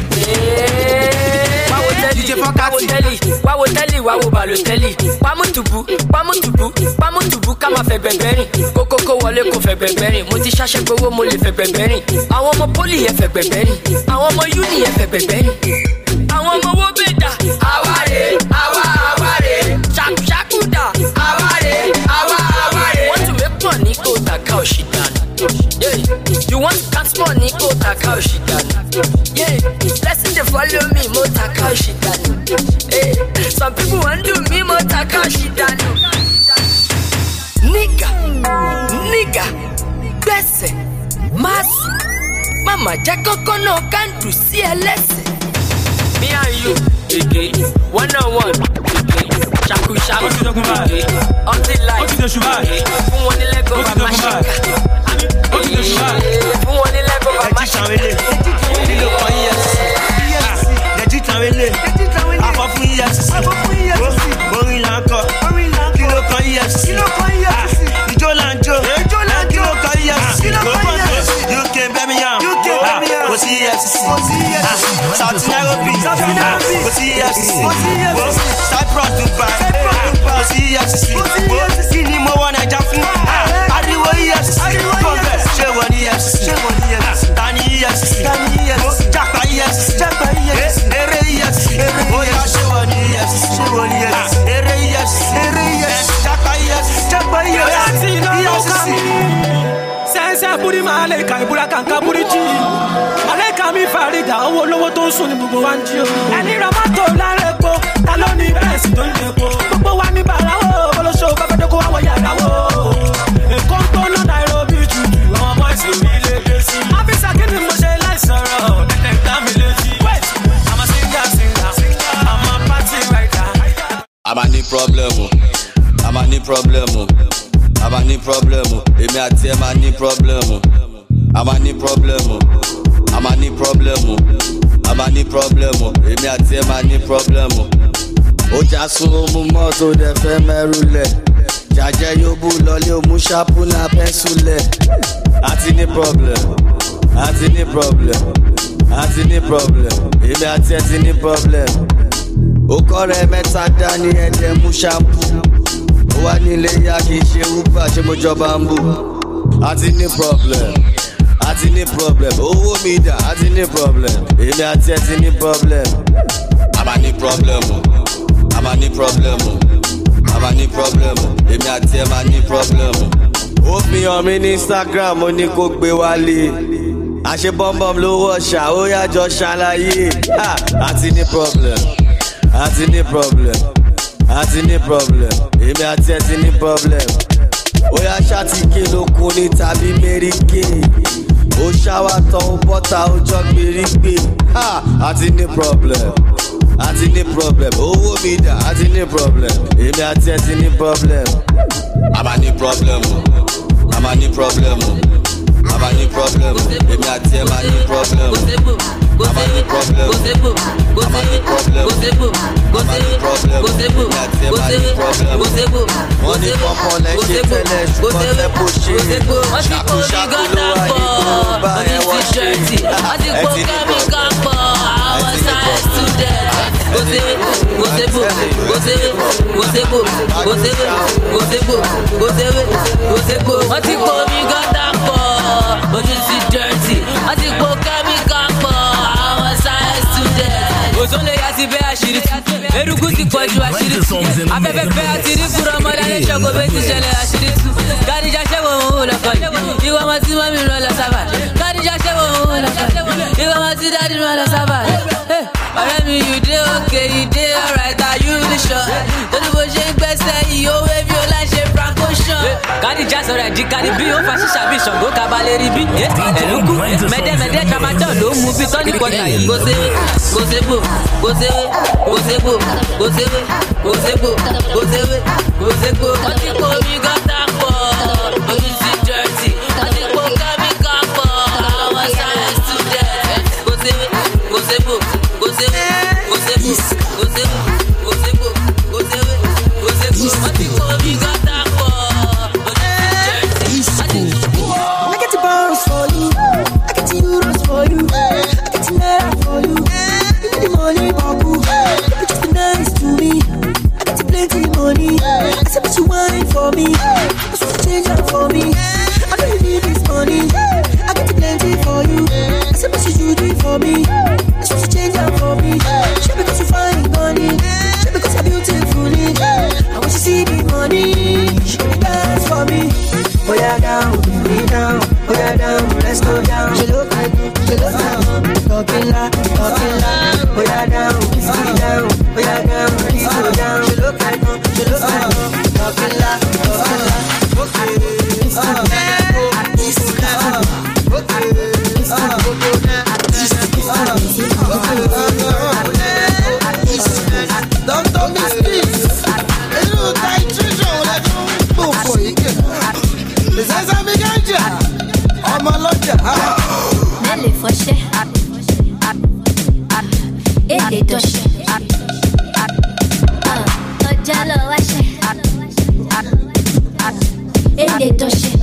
Wáwo tẹ́lì, wáwo tẹ́lì, wáwo tẹ́lì, wáwo bàlótẹ́lì. Pàmùtùbù, pàmùtùbù, pàmùtùbù ká máa fẹ́ gbẹ̀gbẹ̀rìn. Kókókó wọlé kò fẹ́ gbẹ̀gbẹ̀rìn. Mo ti ṣaṣẹ́ gbowó mo lè fẹ́ gbẹ̀gbẹ̀rìn. Àwọn ọmọ pólì yẹn fẹ́ gbẹ̀gbẹ̀rìn. Àwọn ọmọ yúnì yẹn fẹ́ gbẹ̀gbẹ̀rìn. Àwọn ọmọ wo bè dà? Àwárè, àwa àwárè. Ṣàkúṣàkú dà? Àwárè, àwa àwárè. Want to make money kó tàkà òṣì dànù. You want to count money kó tàkà òṣì dànù. Blessing dey follow me mo tàkà òṣì dànù. Some people wan do me mo tàkà òṣì dànù. Nigga, nigga, gbẹ̀sẹ̀, máàsì, màmá jẹ́ kọ́kọ́ náà kándù sí ẹlẹ́sẹ̀. Me and you, eke, one on one, eke, shaku shaku, eke, all the light, eke, fún wọn ní lẹ́gọ̀ bàbá ṣìkà. Fún wọn ní lẹ́gọ̀ bàbá ṣìkà. Nílò kan E F C, Nàìjíríà wẹlé, àfọ̀ fún E F C. yes, yes, Japa yes, Japa yes, yes. Sense buri maleka ibura kanka buri ji. Maleka mi farida owó lówó tó sùn ní gbogbo wa nji o. Ẹni ra mọ́tò láre po, ta ló ní bẹ́ẹ̀sì tó ń jẹ po. Gbogbo wa ní bàrà o, bolóṣó kọ́kọ́dé kó wá wọ yàrá o. Èkó ń tó lọ Nairobi tutù, àwọn ọmọ ẹ̀sìn mi lè dé sí. Àfíìsà kí ni mo ṣe láì sọ̀rọ̀, ẹ̀ẹ́dẹ̀ dá mi létí. Wait, I'm a singer, singer, I'm a party writer. I'm a ní problem o, I'm a ní problem o, I'm a ní problem o, èmi àti ẹ̀ máa ní problem o, I'm a ní problem o, I'm a ní problem o, I'm a ní problem o, èmi àti ẹ̀ máa ní problem o. Ó já sún omu mọ́tò dẹ̀ fẹ́ mẹ́rù lẹ̀, jàjẹ́ yóò bú lọlé òmú ṣápù náà pẹ́ńsù lẹ̀. Àti ní problem, àti ní problem, àti ní problem, èmi àti ẹ̀ ti ní problem. Ó kọ́rẹ́ mẹ́ta dání ẹ̀jẹ̀ mú ṣápù. Ó wá nílé yá kìí ṣe uber ṣé mo jọba ń bù. Àti ní problem, àti ní problem, owó mi dà àti ní problem, èmi àti ẹ̀ ti ní problem. Àmà ní problem o, àmà ní problem o, àmà ní problem o, èmi àti ẹ̀ máa ní problem o. Ó fi hàn mí ní Instagram ó ní kó gbé wálé. Àṣẹ bọ́m̀bọ̀m ló wọ̀ṣà ó yájọ ṣàlàyé. Àti ní problem, àti ní problem, àti ní problem, èmi àti ẹ̀ ti ní problem. Ó yá ṣàtìké ló kún ní tàbí méríkè. Ó ṣáwá tán ó bọ́ta ó jọ gbèrígbè. Àti ní problem, àti ní problem, owó mi dà àti ní problem, èmi àti ẹ̀ ti ní problem. Àmà ní problem o, àmà ní problem o, àmà ní problem o, èmi àti ẹ̀ máa ní problem o. Àmà ní problem o, àmà ní problem o, àmà ní problem o, èmi àti ẹ̀ máa ní problem o. Wọ́n ní pọ́npọ́n lẹ́ṣẹ̀ tẹ́lẹ̀ ṣùgbọ́n tẹ́ bó ṣe. Ṣàkóṣàkó ló wà ní kúrò bá ẹ wọ́n ṣe. Ẹ ti ní problem. Àwọn sáyẹn student. Gosebe, gosebo, gosebe, gosebo, gosebe, gosebo, gosebe, gosebo. Wọ́n ti kó mi gọ́tà pọ̀, ojú ti dirty. Wọ́n ti kó kẹ́míkà pọ̀, àwọn science student. Òjò lè yá sí bẹ́ẹ̀ àṣírí tú, eruku ti pọ̀ ju àṣírí tú. Afẹ́fẹ́ fẹ́ àti rí kúrọ̀ ọmọdé alẹ́ ṣọ́kọ̀ bẹ́ẹ̀ ti ṣẹlẹ̀ àṣírí tú. Kádìjà ṣẹ́wọ̀ òun lọ́kọ̀ yìí, ìwọ ọmọ tí mọ́mí rán lọ sábà. Kádìjà ṣẹ́wọ̀ òun lọ́kọ̀ yìí, ìwọ ọmọ tí dádì rán lọ sábà. Ọ̀rẹ́ mi, you dey okay, you dey alright, are you really sure? Torí bó ṣe ń gbẹ́sẹ̀ yìí, ó wé bí ó láì ṣe franco ṣan. Kádìjà sọ̀rọ̀ ẹ̀jí kárí bí ó fa ṣíṣà bí Ṣàngó kabalẹ̀ rí bí. Ẹ̀lúkú mẹ́dẹ́mẹ́dẹ́ tramadol ló mú bí tọ́ní kọ́tà yìí. Gòsèwé, gòsèbò, gòsèwé, gòsèbò, gòsèwé, gòsèbò, gòsèwé, gòsèbò. Wọ́n ti kó mi gọ́tà pọ̀, ojú ti dirty. Wọ́n ti kó kẹ́míkà pọ̀, àwọn science student. Gòsèwé, gòsèbò. Gosebo, gosebo, gosebo, gosebo, gosebo, gosebo. Wọ́n ti kó mi gọ́tà pọ̀, I get the bounce for you, I get the euros for you, I get the naira for you. Give me the money, babu. You just be nice to me. I get the plenty money. I said what you want for me. I should change it for me. I know you need this money. I get the plenty for you. I said what you do for me. I should change it for me. Just because you find money, just because you're beautifully. I want you to see the money. She dance for me. Oh yeah, down, be down. Oh yeah, down, let's go down. She look like, she look like, talking loud, talking loud. Oh yeah, down, be down. Oh yeah, down, let's go down. She look like, she look like, talking loud, talking loud. Okay, it's time. It's time. Okay, it's time. Don't don't miss this. Hello, tight treasure. Let's go for it. Les amis ganja. I'm a lodger. Nelly Foshe. Et les toches. Ojalo Washe. Et les toches.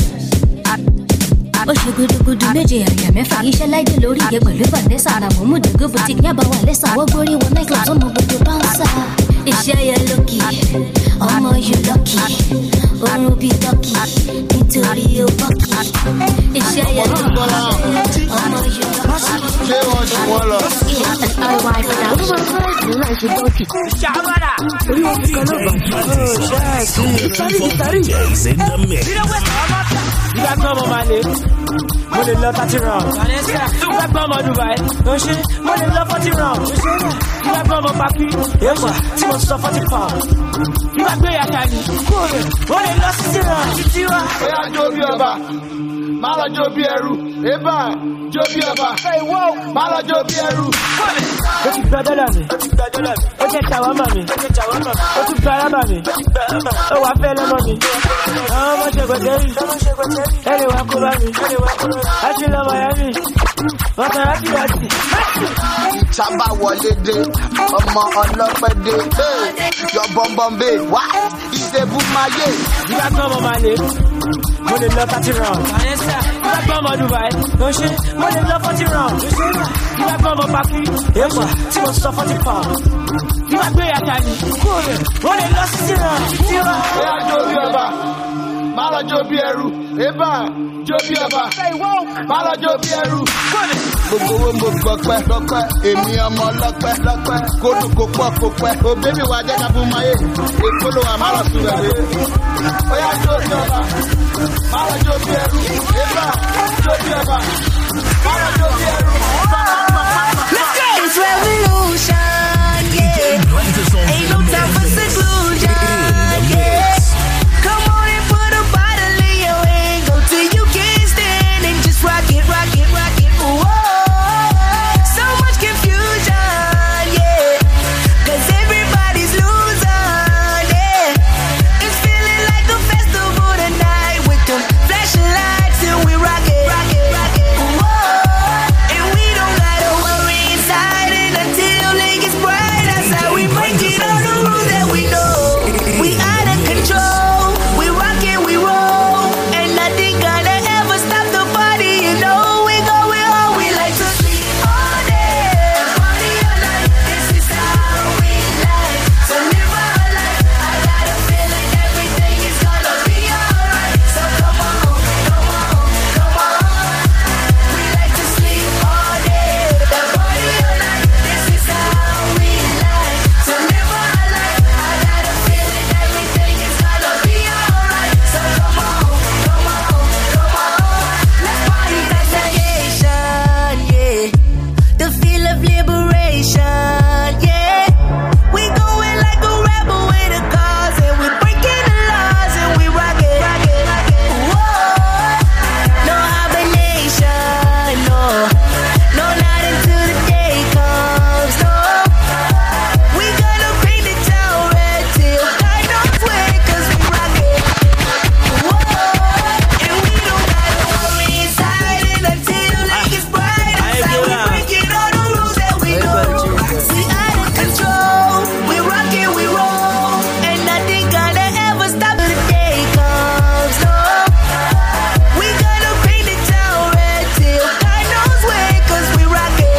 Ó ṣe gudugudu méje àyà mẹ́fà iṣẹ́ láìdé lórí iye pẹ̀lú Vanessa àràmọ́ mùdùgú boutique yaba wà lẹ́sà wọ́n gbórí wọn náà club sọmọ gbogbo báńsà. Iṣẹ́ yẹn lókì ọmọ yóò lọ́kì òun bí tọ́kì nítorí ó bọ́kì. Iṣẹ́ yẹn tó bọ́ lọ, ọmọ yóò lọ sí. Ṣé wọ́n ṣe wọ́n lọ? Àwọn àìfọ̀dà ló máa ń fẹ́ ìlú náà ṣe bọ́kì. Ṣàbàdà! Orí omi kan náà bọ̀. Oh, ṣáàtì. Sáré ti sáré. Ìgbà gbọ́n mo máa lè. Mo lè lọ thirty round. Ìgbà gbọ́n mo Dubai. Mo ṣe mo lè lọ forty round. Ìgbà gbọ́n mo papi. Èèwà tí mo sọ forty pound. Ìgbà gbé yàtà ni. Mo lè lọ sixty round. Títí wá. Ó yá jó bí ọba. Má lọ jó bí ẹrú. Ébà jó bí ọba. Má lọ jó bí ẹrú. Ó ti gba dọ́là mi. Ó jẹ́ ṣàwámà mi. Ó tún gba arábà mi. Ó wà fẹ́ lọ́mọ mi. Àwọn ọmọ ṣẹ̀gbọ̀dẹ́ yìí. Ẹ̀rẹ̀ wá kó bá mi. Láti lọ Miami. Wọ́n tàn láti láti. Sábà wọlé dé, ọmọ ọlọ́pẹ́ dé. Yọ bọ́m̀bọ́m bè wá. Ìṣèbù máa yé. Ìgbà kan mo máa lè. Mo lè lọ thirty round. Ìgbà kan mo Dubai. Mo ṣe mo lè lọ forty round. Ìgbà kan mo Paki. Èèwà tí mo sọ forty pound. Ìgbà gbé yàtà ni. Mo lè lọ sixty round. Títí wá. Ó yá jó bí ọba. Má lọ jó bí ẹrú. Ébà jó bí ọba. Má lọ jó bí ẹrú. Gbogbo owó mo gbọpẹ́ lọ́pẹ́. Èmi ọmọ lọ́pẹ́ lọ́pẹ́. Kódù kò pọ̀ kò pẹ́. Òbí mi wà jẹ́ kábù máa yé. Èkóló wa má lọ sùn rẹ̀ lé. Ó yá jó bí ọba. Má lọ jó bí ẹrú. Ébà jó bí ọba. Má lọ jó bí ẹrú. It's revolution, yeah. Ain't no time for seclusion, yeah. Come on and put a bottle in your hand. Go till you can't stand and just rock it, rock it, rock it. Whoa, so much confusion, yeah. Cause everybody's losing, yeah. It's feeling like a festival tonight with them flashing lights and we rock it, rock it, rock it. Whoa, and we don't gotta worry inside it until it gets bright. That's how we break it all the rules that we know. We out of control. We rock it, we roll, and nothing gonna ever stop the party. You know we going home. We like to sleep all day, party all night. This is how we like to live our life. I got a feeling everything is gonna be alright. So come on, come on, come on. We like to sleep all day, the party all night. This is how we like to live our life. I got a feeling everything is gonna be alright. So come on, come on, come on. Let's party, imagination, yeah. The feel of liberation, yeah. We going like a rebel with a cause, and we breaking the laws, and we rock it, rock it, rock it. Whoa, no hibernation, no, no, not until the day comes, no. We gonna paint the town red till God knows when, cause we rock it. Whoa, and we don't gotta worry inside it until it gets bright. That's how we breaking all the rules that we know. We out of control. We rock it, we roll, and nothing gonna ever stop till the day comes, no. We gonna paint the town red till God knows when, cause we rock it.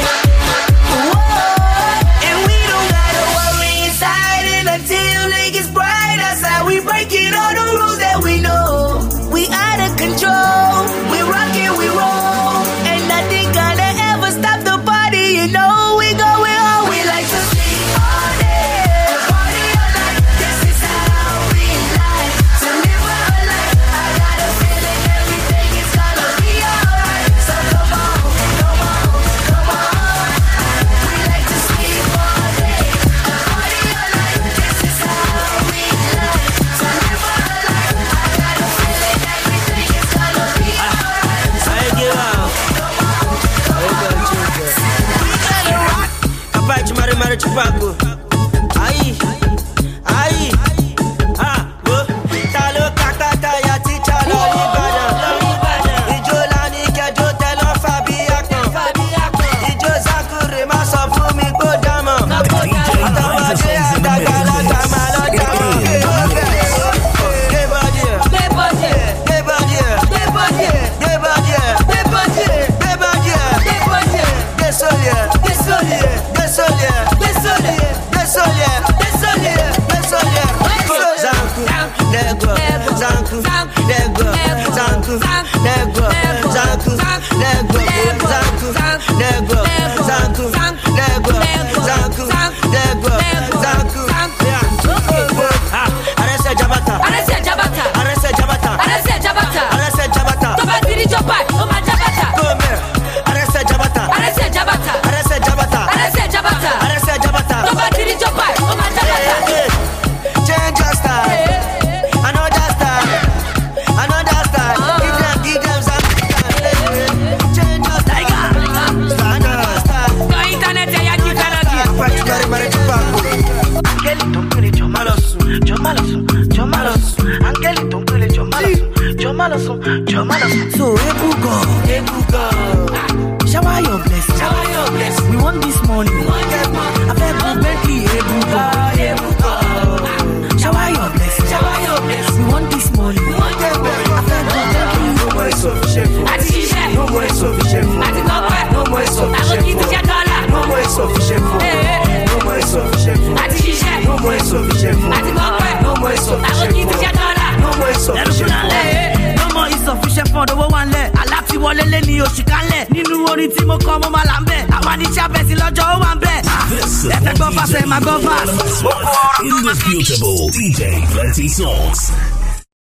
Whoa, and we don't gotta worry inside it until it gets bright. That's how we breaking all the rules that we know. We out of control. We rock it, we roll, and nothing gonna ever stop the party. You know we going home. We like to sleep all day, party all night. This is how we like to live our life. I got a feeling everything is gonna be alright. So come on, come on, come on. We like to sleep all day, party all night. This is how we like to live our life. I got a feeling everything is gonna be alright. So I give up. Capaz de Mari Mari Chupaco. Aí, aí, ah, oh. Tá louca, tata, e a ticha lá libana. E Jolani que é de hotel, não Fabia com. E Josakure, mas só fume podama. A tabadeira da galata, malota. Que badia, que badia, que badia, que badia, que badia, que badia, que badia, que badia, que solia, que solia, que solia, que solia. ẹ̀yin òṣìkálẹ̀ nínú orin tí mo kọ́ mo máa là ń bẹ̀ àwa ní sábẹ́sì lọ́jọ́ ó wà ń bẹ̀. ẹ̀fẹ̀ gbọ́ fàṣẹ máa gbọ́ fàṣ. Indisputable D J Plenty Songs.